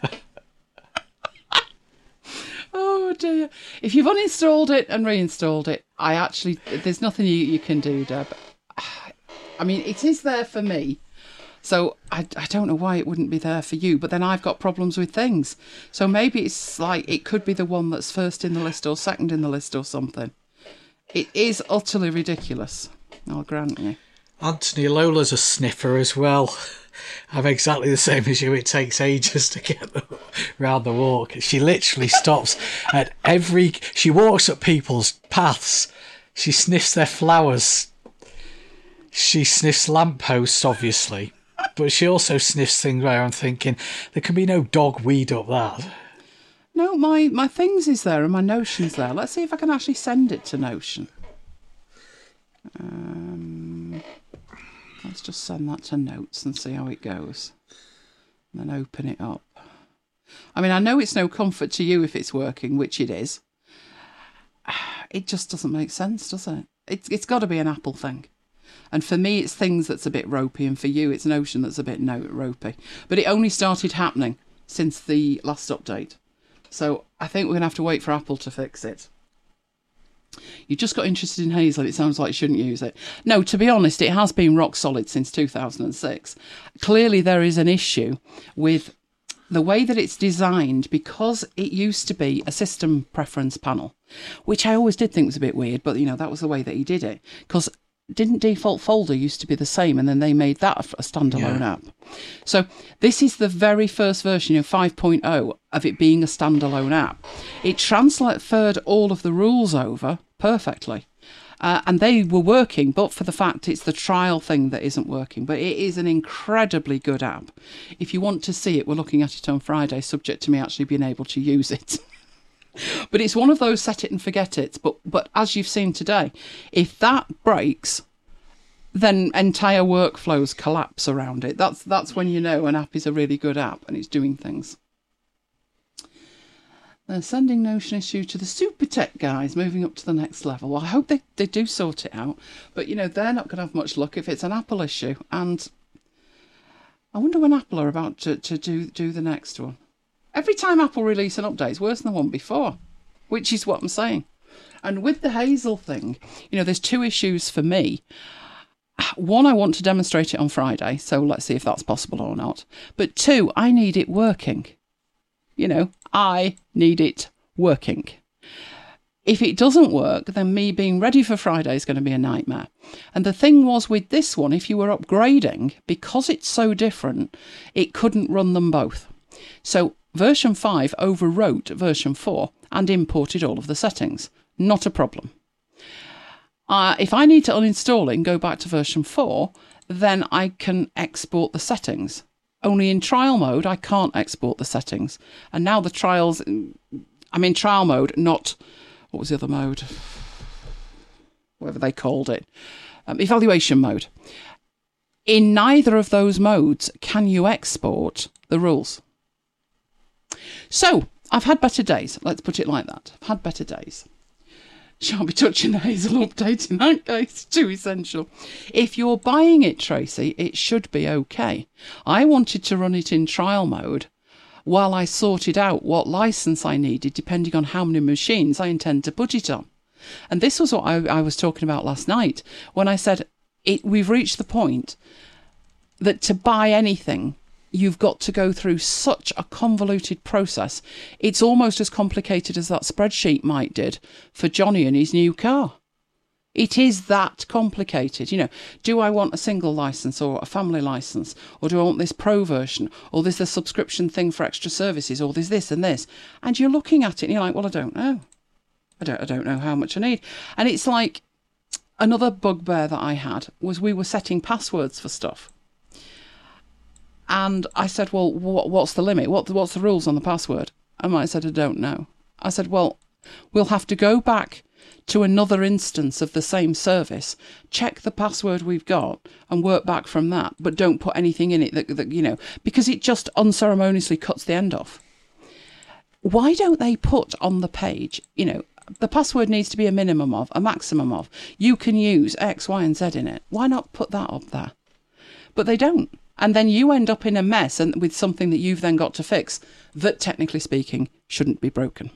Oh, dear. If you've uninstalled it and reinstalled it, I actually, there's nothing you, you can do, Deb. I mean, it is there for me. So I, I don't know why it wouldn't be there for you, but then I've got problems with things. So maybe it's like it could be the one that's first in the list or second in the list or something. It is utterly ridiculous, I'll grant you. Anthony, Lola's a sniffer as well. I'm exactly the same as you. It takes ages to get the, round the walk. She literally stops at every... She walks up people's paths. She sniffs their flowers. She sniffs lampposts, obviously. But she also sniffs things where I'm thinking, there can be no dog weed up that. No, my, my things is there and my Notion's there. Let's see if I can actually send it to Notion. Um, let's just send that to Notes and see how it goes. And then open it up. I mean, I know it's no comfort to you if it's working, which it is. It just doesn't make sense, does it? It's, it's got to be an Apple thing. And for me, it's things that's a bit ropey, and for you, it's Notion that's a bit no ropey. But it only started happening since the last update. So I think we're going to have to wait for Apple to fix it. You just got interested in Hazel. It sounds like you shouldn't use it. No, to be honest, it has been rock solid since two thousand six. Clearly, there is an issue with the way that it's designed, because it used to be a system preference panel, which I always did think was a bit weird, but, you know, that was the way that he did it. Because didn't default folder used to be the same, and then they made that a standalone yeah. app. So this is the very first version of five point oh of it being a standalone app. It transferred all of the rules over perfectly, uh, and they were working, but for the fact it's the trial thing that isn't working. But it is an incredibly good app. If you want to see it, we're looking at it on Friday, subject to me actually being able to use it. But it's one of those set it and forget it. But but as you've seen today, if that breaks, then entire workflows collapse around it. That's that's when you know an app is a really good app and it's doing things. They're sending Notion issue to the super tech guys, moving up to the next level. Well, I hope they, they do sort it out. But, you know, they're not going to have much luck if it's an Apple issue. And I wonder when Apple are about to, to do, do the next one. Every time Apple release an update, it's worse than the one before, which is what I'm saying. And with the Hazel thing, you know, there's two issues for me. One, I want to demonstrate it on Friday, so let's see if that's possible or not. But two, I need it working. You know, I need it working. If it doesn't work, then me being ready for Friday is going to be a nightmare. And the thing was with this one, if you were upgrading, because it's so different, it couldn't run them both. So version five overwrote version four and imported all of the settings. Not a problem. Uh, if I need to uninstall it and go back to version four, then I can export the settings. Only in trial mode, I can't export the settings. And now the trials, I'm in trial mode, not, what was the other mode? Whatever they called it. Um, evaluation mode. In neither of those modes can you export the rules. So, I've had better days. Let's put it like that. I've had better days. Shan't be touching the Hazel update in that case. Too essential. If you're buying it, Tracy, it should be okay. I wanted to run it in trial mode while I sorted out what license I needed, depending on how many machines I intend to put it on. And this was what I, I was talking about last night when I said it. We've reached the point that to buy anything, you've got to go through such a convoluted process. It's almost as complicated as that spreadsheet Mike did for Johnny and his new car. It is that complicated. You know, do I want a single license or a family license? Or do I want this pro version? Or there's the subscription thing for extra services? Or there's this and this? And you're looking at it and you're like, well, I don't know. I don't, I don't know how much I need. And it's like another bugbear that I had was we were setting passwords for stuff. And I said, well, what, what's the limit? What, what's the rules on the password? And I said, I don't know. I said, well, we'll have to go back to another instance of the same service, check the password we've got and work back from that, but don't put anything in it that, that, you know, because it just unceremoniously cuts the end off. Why don't they put on the page, you know, the password needs to be a minimum of, a maximum of, you can use X, Y and Z in it. Why not put that up there? But they don't. And then you end up in a mess and with something that you've then got to fix that, technically speaking, shouldn't be broken.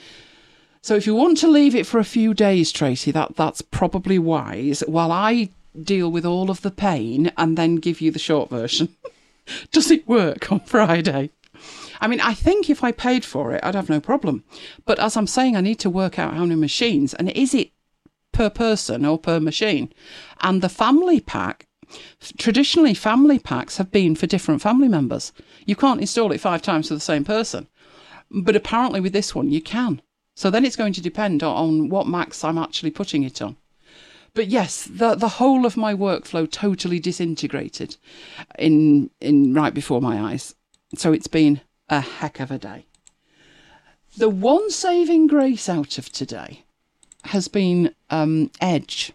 So if you want to leave it for a few days, Tracy, that, that's probably wise, while I deal with all of the pain and then give you the short version. Does it work on Friday? I mean, I think if I paid for it, I'd have no problem. But as I'm saying, I need to work out how many machines, and is it per person or per machine? And the family pack, traditionally family packs have been for different family members. You can't install it five times for the same person. But apparently with this one, you can. So then it's going to depend on what max I'm actually putting it on. But yes, the the whole of my workflow totally disintegrated in in right before my eyes. So it's been a heck of a day. The one saving grace out of today has been um, Edge,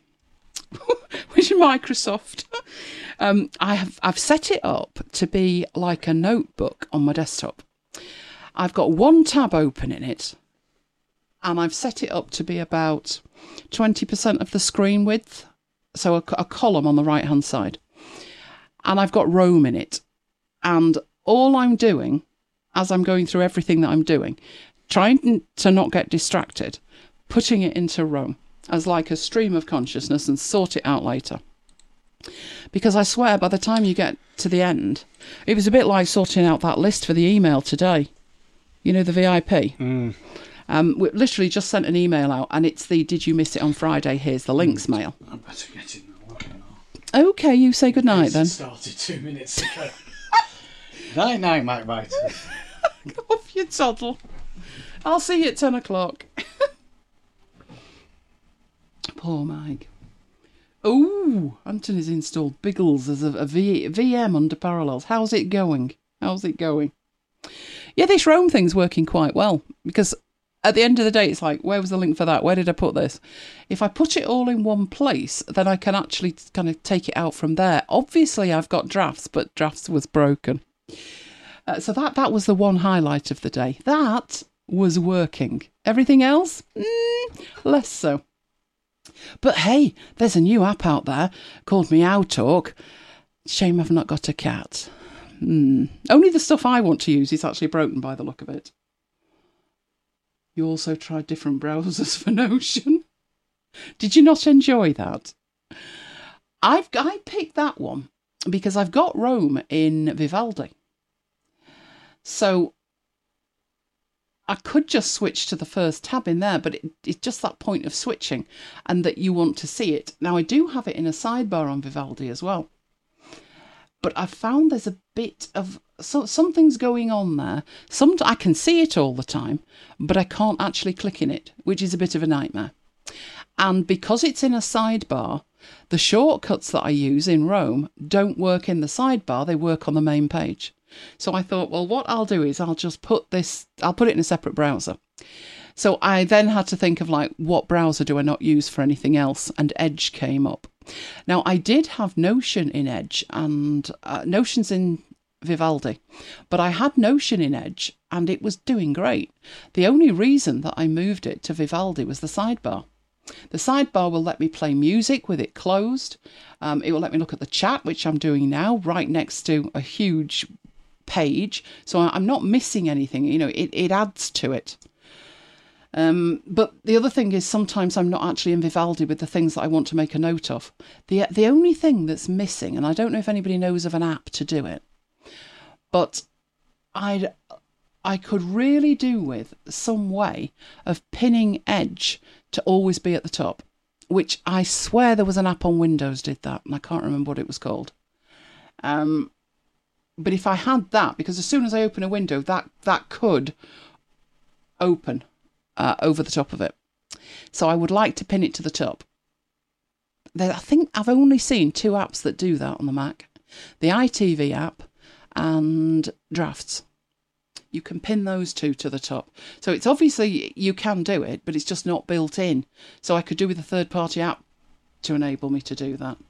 which is Microsoft. um, I have I've set it up to be like a notebook on my desktop. I've got one tab open in it. And I've set it up to be about twenty percent of the screen width. So a, a column on the right-hand side. And I've got Roam in it. And all I'm doing, as I'm going through everything that I'm doing, trying to not get distracted, putting it into Roam as like a stream of consciousness and sort it out later. Because I swear, by the time you get to the end, it was a bit like sorting out that list for the email today. You know, the V I P. Mm. Um, we literally just sent an email out, and it's the "Did you miss it on Friday? Here's the links" mail. I better get in now. Okay, you say good night then. Started two minutes ago. Night, night, Mike Biter. Go off, you toddle. I'll see you at ten o'clock. Poor Mike. Oh, Anthony's installed Biggles as a, a v, VM under Parallels. How's it going? How's it going? Yeah, this Roam thing's working quite well, because at the end of the day, it's like, where was the link for that? Where did I put this? If I put it all in one place, then I can actually kind of take it out from there. Obviously, I've got Drafts, but Drafts was broken. Uh, so that, that was the one highlight of the day. That was working. Everything else, mm, less so. But hey, there's a new app out there called Meow Talk. Shame I've not got a cat. Mm. Only the stuff I want to use is actually broken by the look of it. You also tried different browsers for Notion. Did you not enjoy that? I've I picked that one because I've got Roam in Vivaldi. So I could just switch to the first tab in there, but it, it's just that point of switching and that you want to see it. Now, I do have it in a sidebar on Vivaldi as well. But I've found there's a bit of... So, something's going on there. Some, I can see it all the time, but I can't actually click in it, which is a bit of a nightmare. And because it's in a sidebar, the shortcuts that I use in Roam don't work in the sidebar, they work on the main page. So I thought, well, what I'll do is I'll just put this, I'll put it in a separate browser. So I then had to think of like, what browser do I not use for anything else? And Edge came up. Now, I did have Notion in Edge, and uh, Notion's in Vivaldi, but I had Notion in Edge and it was doing great. The only reason that I moved it to Vivaldi was the sidebar. The sidebar will let me play music with it closed. Um, it will let me look at the chat, which I'm doing now, right next to a huge page. So I'm not missing anything. You know, it, it adds to it. Um, but the other thing is sometimes I'm not actually in Vivaldi with the things that I want to make a note of. The, the only thing that's missing, and I don't know if anybody knows of an app to do it, but I'd, I could really do with some way of pinning Edge to always be at the top. which I swear there was an app on Windows did that, and I can't remember what it was called. Um, but if I had that, because as soon as I open a window, that, that could open uh, over the top of it. So I would like to pin it to the top. There, I think I've only seen two apps that do that on the Mac. The I T V app and Drafts. You can pin those two to the top. So it's obviously, you can do it, but it's just not built in. So I could do with a third-party app to enable me to do that.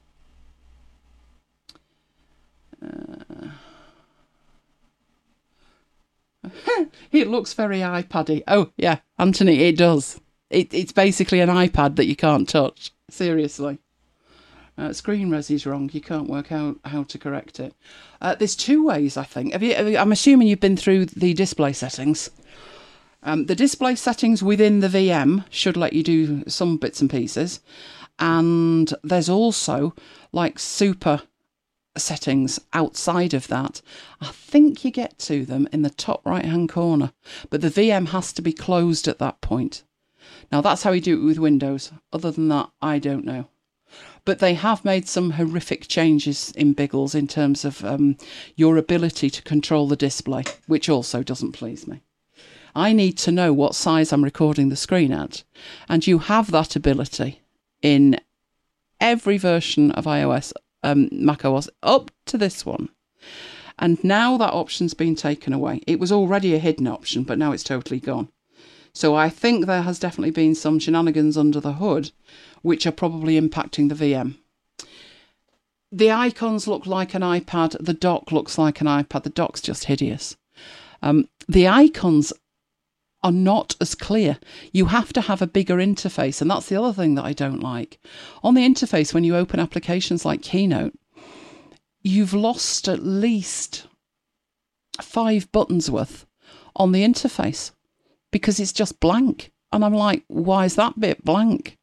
Uh, it looks very iPad-y. Oh, yeah, Anthony, it does. It, it's basically an iPad that you can't touch. Seriously. Uh, screen res is wrong. You can't work out how to correct it. Uh, there's two ways, I think. Have you, have you, I'm assuming you've been through the display settings. Um, the display settings within the V M should let you do some bits and pieces. And there's also like super settings outside of that. I think you get to them in the top right hand corner. But the V M has to be closed at that point. Now, that's how you do it with Windows. Other than that, I don't know. But they have made some horrific changes in Biggles in terms of um, your ability to control the display, which also doesn't please me. I need to know what size I'm recording the screen at. And you have that ability in every version of iOS, um, macOS, up to this one. And now that option's been taken away. It was already a hidden option, but now it's totally gone. So I think there has definitely been some shenanigans under the hood, which are probably impacting the V M. The icons look like an iPad. The dock looks like an iPad. The dock's just hideous. Um, the icons are not as clear. You have to have a bigger interface, and that's the other thing that I don't like. On the interface, when you open applications like Keynote, you've lost at least five buttons worth on the interface because it's just blank. And I'm like, why is that bit blank?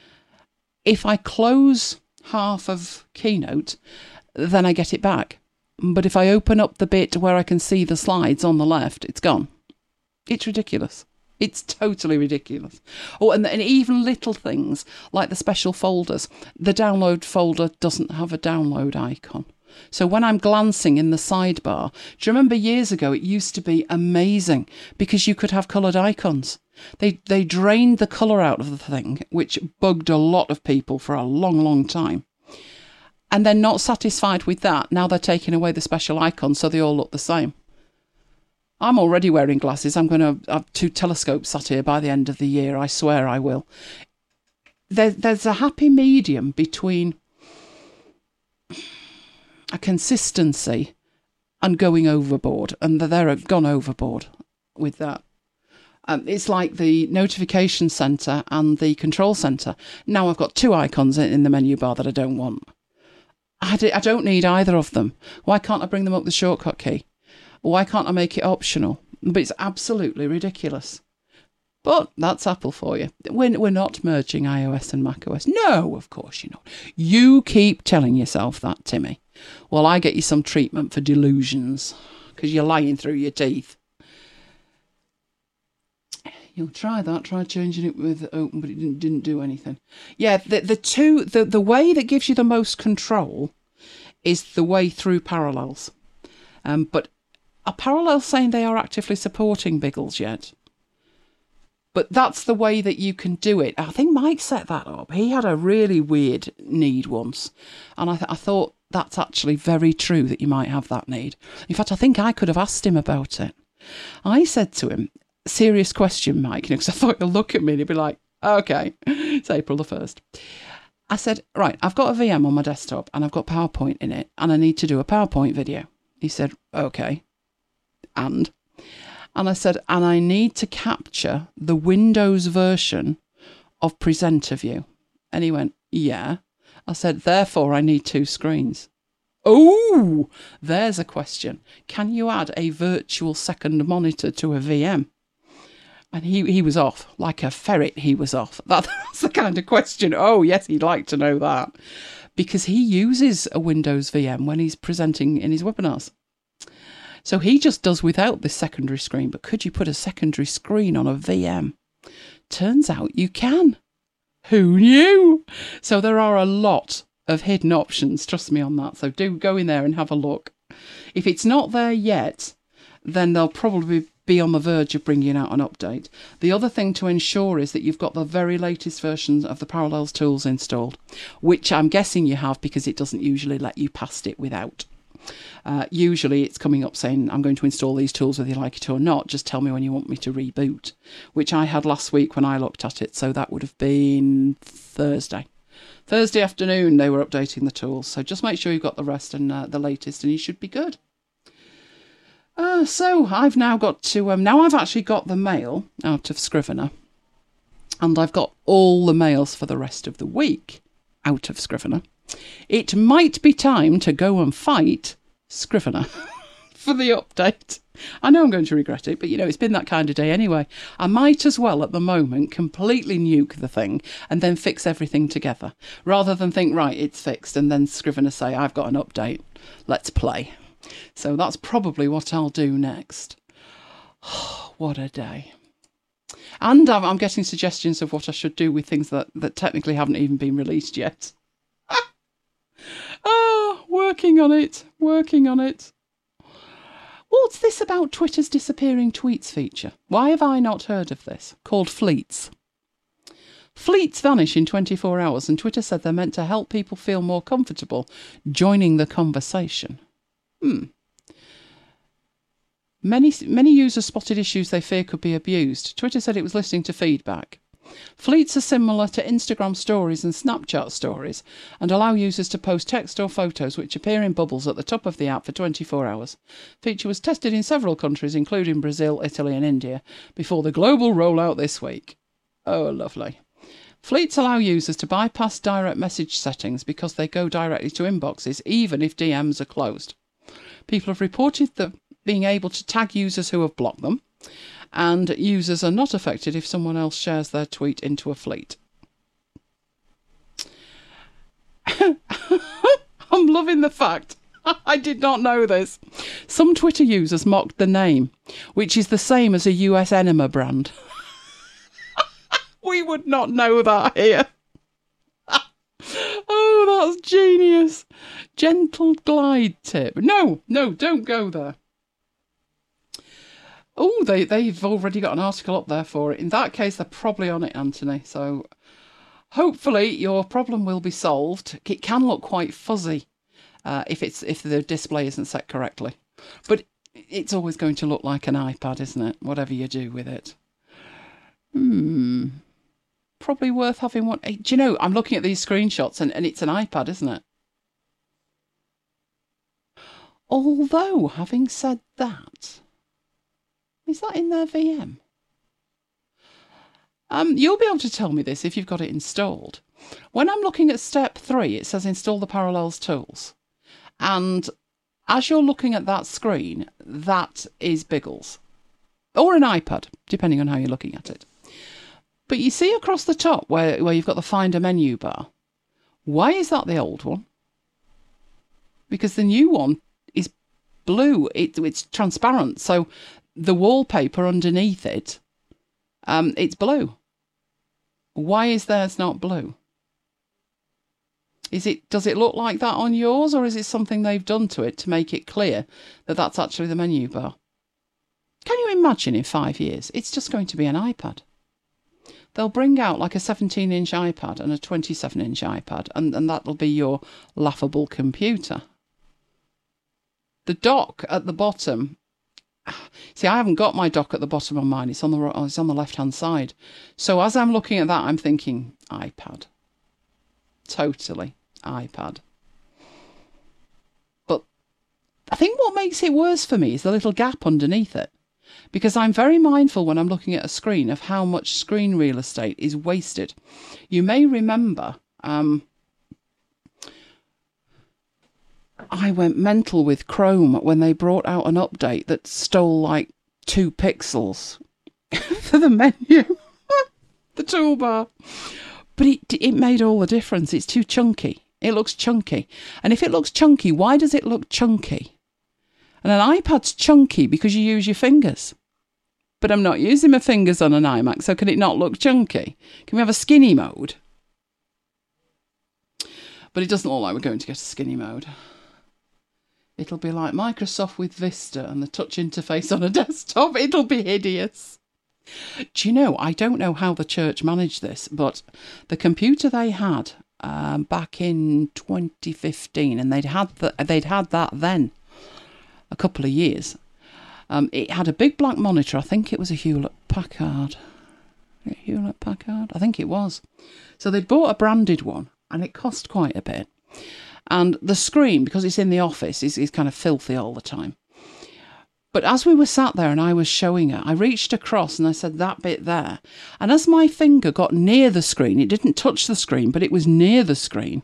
If I close half of Keynote, then I get it back. But if I open up the bit where I can see the slides on the left, it's gone. It's ridiculous. It's totally ridiculous. Oh, and, and even little things like the special folders. The download folder doesn't have a download icon. So when I'm glancing in the sidebar, do you remember years ago it used to be amazing because you could have coloured icons. They they drained the colour out of the thing, which bugged a lot of people for a long, long time. And they're not satisfied with that. Now they're taking away the special icons so they all look the same. I'm already wearing glasses. I'm going to have two telescopes sat here by the end of the year. I swear I will. There, there's a happy medium between a consistency and going overboard, and they're gone overboard with that. Um, it's like the notification centre and the control centre. Now I've got two icons in the menu bar that I don't want. I, d- I don't need either of them. Why can't I bring them up with the shortcut key? Why can't I make it optional? But it's absolutely ridiculous. But that's Apple for you. We're, we're not merging iOS and macOS. No, of course you're not. You keep telling yourself that, Timmy. Well, I get you some treatment for delusions because you're lying through your teeth. You'll try that. Try changing it with open, but it didn't, didn't do anything. Yeah, the the two the, the way that gives you the most control is the way through Parallels. Um, but are Parallels saying they are actively supporting Biggles yet? But that's the way that you can do it. I think Mike set that up. He had a really weird need once, and I th- I thought that's actually very true that you might have that need. In fact, I think I could have asked him about it. I said to him, serious question, Mike, because you know, I thought he'll look at me and he'd be like, okay, it's April the first. I said, right, I've got a V M on my desktop and I've got PowerPoint in it and I need to do a PowerPoint video. He said, okay. And? And I said, and I need to capture the Windows version of Presenter View. And he went, yeah. I said, therefore I need two screens. Oh, there's a question. Can you add a virtual second monitor to a V M? And he, he was off. Like a ferret, he was off. That, that's the kind of question. Oh, yes, he'd like to know that. Because he uses a Windows V M when he's presenting in his webinars. So he just does without this secondary screen. But could you put a secondary screen on a V M? Turns out you can. Who knew? So there are a lot of hidden options, trust me on that. So do go in there and have a look. If it's not there yet, then they'll probably be on the verge of bringing out an update. The other thing to ensure is that you've got the very latest versions of the Parallels tools installed, which I'm guessing you have because it doesn't usually let you past it without. Uh, usually it's coming up saying, I'm going to install these tools whether you like it or not. Just tell me when you want me to reboot, which I had last week when I looked at it. So that would have been Thursday. Thursday afternoon, they were updating the tools. So just make sure you've got the rest and uh, the latest and you should be good. Uh, so I've now got to, um, now I've actually got the mail out of Scrivener. And I've got all the mails for the rest of the week out of Scrivener. It might be time to go and fight Scrivener for the update. I know I'm going to regret it, but you know, it's been that kind of day anyway. I might as well at the moment completely nuke the thing and then fix everything together, rather than think, right, it's fixed, and then Scrivener say, I've got an update, let's play. So that's probably what I'll do next. What a day. And I'm, I'm getting suggestions of what I should do with things that, that technically haven't even been released yet. Oh, working on it, working on it. What's this about Twitter's disappearing tweets feature? Why have I not heard of this? Called Fleets. Fleets vanish in twenty-four hours, and Twitter said they're meant to help people feel more comfortable joining the conversation. Hmm. Many, many users spotted issues they fear could be abused. Twitter said it was listening to feedback. Fleets are similar to Instagram stories and Snapchat stories and allow users to post text or photos which appear in bubbles at the top of the app for twenty-four hours. The feature was tested in several countries, including Brazil, Italy and India, before the global rollout this week. Oh, lovely. Fleets allow users to bypass direct message settings because they go directly to inboxes, even if D Ms are closed. People have reported that being able to tag users who have blocked them, and users are not affected if someone else shares their tweet into a fleet. I'm loving the fact. I did not know this. Some Twitter users mocked the name, which is the same as a U S enema brand. We would not know that here. Oh, that's genius. Gentle glide tip. No, no, don't go there. Oh, they, they've already got an article up there for it. In that case, they're probably on it, Anthony. So hopefully your problem will be solved. It can look quite fuzzy uh, if it's if the display isn't set correctly. But it's always going to look like an iPad, isn't it? Whatever you do with it. Hmm. Probably worth having one. Do you know, I'm looking at these screenshots and, and it's an iPad, isn't it? Although, having said that, is that in their V M? Um, you'll be able to tell me this if you've got it installed. When I'm looking at step three, it says install the Parallels tools. And as you're looking at that screen, that is Biggles. Or an iPad, depending on how you're looking at it. But you see across the top where, where you've got the Finder menu bar. Why is that the old one? Because the new one is blue. It, it's transparent. So the wallpaper underneath it, um, it's blue. Why is theirs not blue? Is it? Does it look like that on yours, or is it something they've done to it to make it clear that that's actually the menu bar? Can you imagine in five years, it's just going to be an iPad? They'll bring out like a seventeen inch iPad and a twenty-seven inch iPad, and, and that'll be your laughable computer. The dock at the bottom. See, I haven't got my dock at the bottom of mine. It's on the it's on the left-hand side. So as I'm looking at that, I'm thinking, iPad. Totally iPad. But I think what makes it worse for me is the little gap underneath it. Because I'm very mindful when I'm looking at a screen of how much screen real estate is wasted. You may remember um, I went mental with Chrome when they brought out an update that stole like two pixels for the menu, the toolbar. But it, it made all the difference. It's too chunky. It looks chunky. And if it looks chunky, why does it look chunky? And an iPad's chunky because you use your fingers. But I'm not using my fingers on an iMac, so can it not look chunky? Can we have a skinny mode? But it doesn't look like we're going to get a skinny mode. It'll be like Microsoft with Vista and the touch interface on a desktop. It'll be hideous. Do you know, I don't know how the church managed this, but the computer they had um, back in twenty fifteen, and they'd had, the, they'd had that then a couple of years. Um, it had a big black monitor. I think it was a Hewlett-Packard. Hewlett-Packard? I think it was. So they'd bought a branded one, and it cost quite a bit. And the screen, because it's in the office, is, is kind of filthy all the time. But as we were sat there and I was showing her, I reached across and I said, that bit there. And as my finger got near the screen, it didn't touch the screen, but it was near the screen,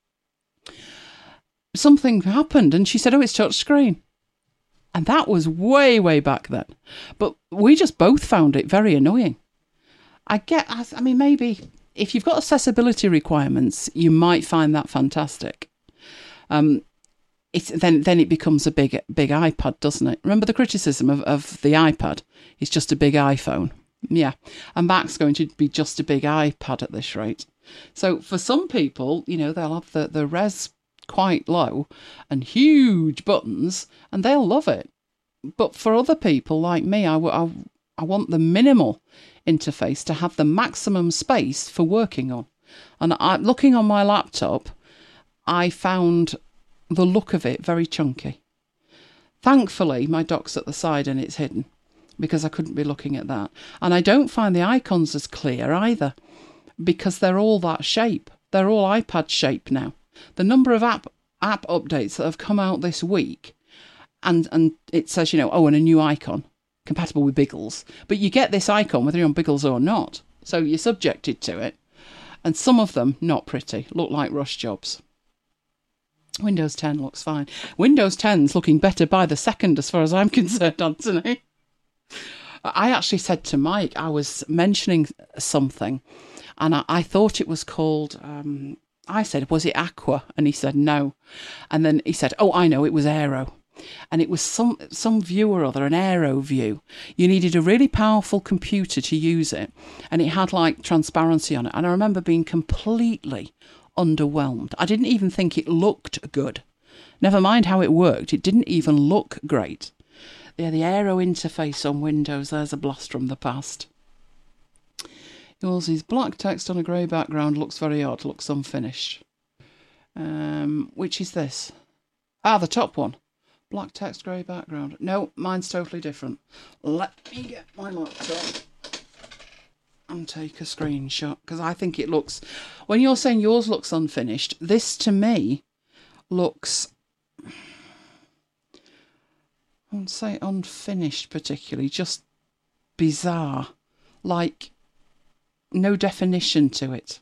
something happened. And she said, oh, it's touch screen. And that was way, way back then. But we just both found it very annoying. I get, I mean, maybe if you've got accessibility requirements, you might find that fantastic. Um, it's, then then it becomes a big big iPad, doesn't it? Remember the criticism of, of the iPad? It's just a big iPhone. Yeah. And Mac's going to be just a big iPad at this rate. So for some people, you know, they'll have the, the res quite low and huge buttons and they'll love it. But for other people like me, I, I, I want the minimal interface to have the maximum space for working on. And I, looking on my laptop, I found the look of it very chunky. Thankfully, my dock's at the side and it's hidden because I couldn't be looking at that. And I don't find the icons as clear either because they're all that shape. They're all iPad shape now. The number of app app updates that have come out this week, and, and it says, you know, oh, and a new icon compatible with Biggles. But you get this icon whether you're on Biggles or not. So you're subjected to it. And some of them, not pretty, look like rush jobs. Windows ten looks fine. Windows ten's looking better by the second as far as I'm concerned, Anthony. I actually said to Mike, I was mentioning something and I, I thought it was called, um, I said, was it Aqua? And he said, no. And then he said, oh, I know, it was Aero. And it was some some view or other, an Aero view. You needed a really powerful computer to use it. And it had like transparency on it. And I remember being completely underwhelmed. I didn't even think it looked good. Never mind how it worked. It didn't even look great. Yeah, the Aero interface on Windows, there's a blast from the past. Yours is black text on a grey background. Looks very odd. Looks unfinished. Um, which is this? Ah, the top one. Black text, grey background. No, mine's totally different. Let me get my laptop and take a screenshot because I think it looks, when you're saying yours looks unfinished, this to me looks, I wouldn't say unfinished particularly, just bizarre, like no definition to it.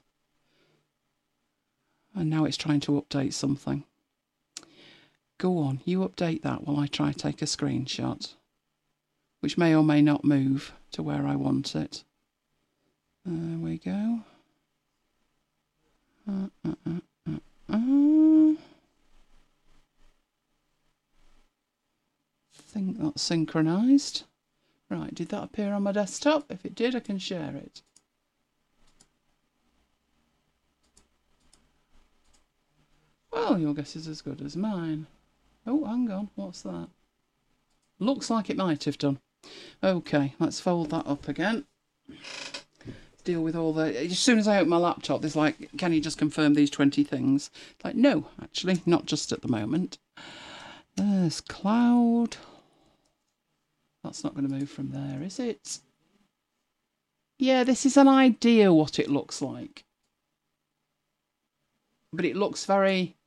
And now it's trying to update something. Go on, you update that while I try to take a screenshot, which may or may not move to where I want it. There we go. Uh, uh, uh, uh, uh. I think that's synchronised. Right, did that appear on my desktop? If it did, I can share it. Well, your guess is as good as mine. Oh, hang on, what's that? Looks like it might have done. Okay, let's fold that up again. Deal with all the... As soon as I open my laptop, there's like, can you just confirm these twenty things? Like, no, actually, not just at the moment. There's cloud. That's not going to move from there, is it? Yeah, this is an idea what it looks like. But it looks very...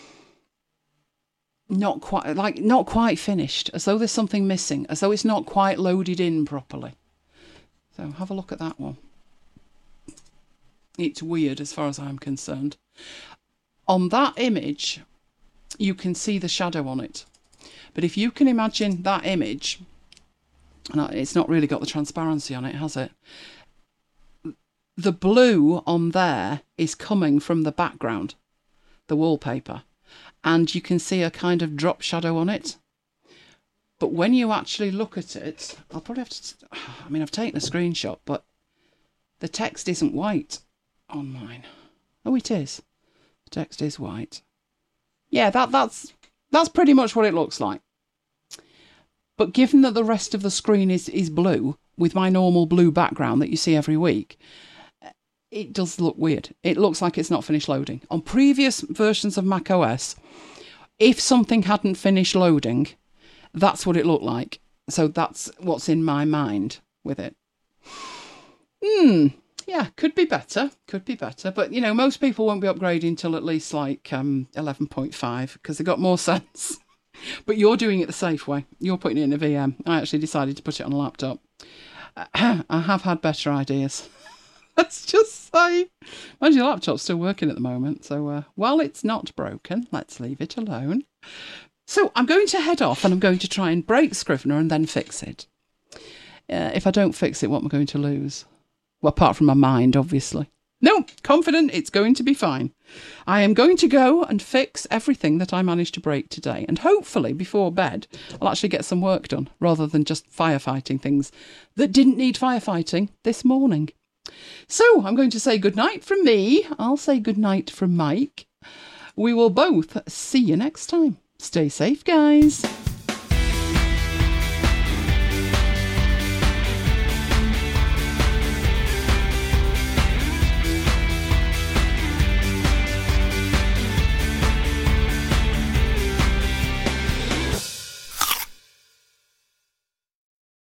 Not quite, like, not quite finished. As though there's something missing. As though it's not quite loaded in properly. So, have a look at that one. It's weird as far as I'm concerned. On that image, you can see the shadow on it. But if you can imagine that image, and it's not really got the transparency on it, has it? The blue on there is coming from the background, the wallpaper. And you can see a kind of drop shadow on it. But when you actually look at it, I'll probably have to... I mean, I've taken a screenshot, but the text isn't white on mine. Oh, it is. The text is white. Yeah, that that's that's pretty much what it looks like. But given that the rest of the screen is, is blue, with my normal blue background that you see every week, it does look weird. It looks like it's not finished loading. On previous versions of macOS, if something hadn't finished loading, that's what it looked like. So that's what's in my mind with it. Hmm. Yeah, could be better. Could be better. But, you know, most people won't be upgrading till at least like um, eleven point five because they've got more sense. But you're doing it the safe way. You're putting it in a V M. I actually decided to put it on a laptop. I have had better ideas. Let's just say. Mind your laptop's still working at the moment. So uh, while it's not broken, let's leave it alone. So I'm going to head off and I'm going to try and break Scrivener and then fix it. Uh, if I don't fix it, what am I going to lose? Well, apart from my mind, obviously. No, confident it's going to be fine. I am going to go and fix everything that I managed to break today. And hopefully before bed, I'll actually get some work done rather than just firefighting things that didn't need firefighting this morning. So I'm going to say goodnight from me. I'll say goodnight from Mike. We will both see you next time. Stay safe, guys.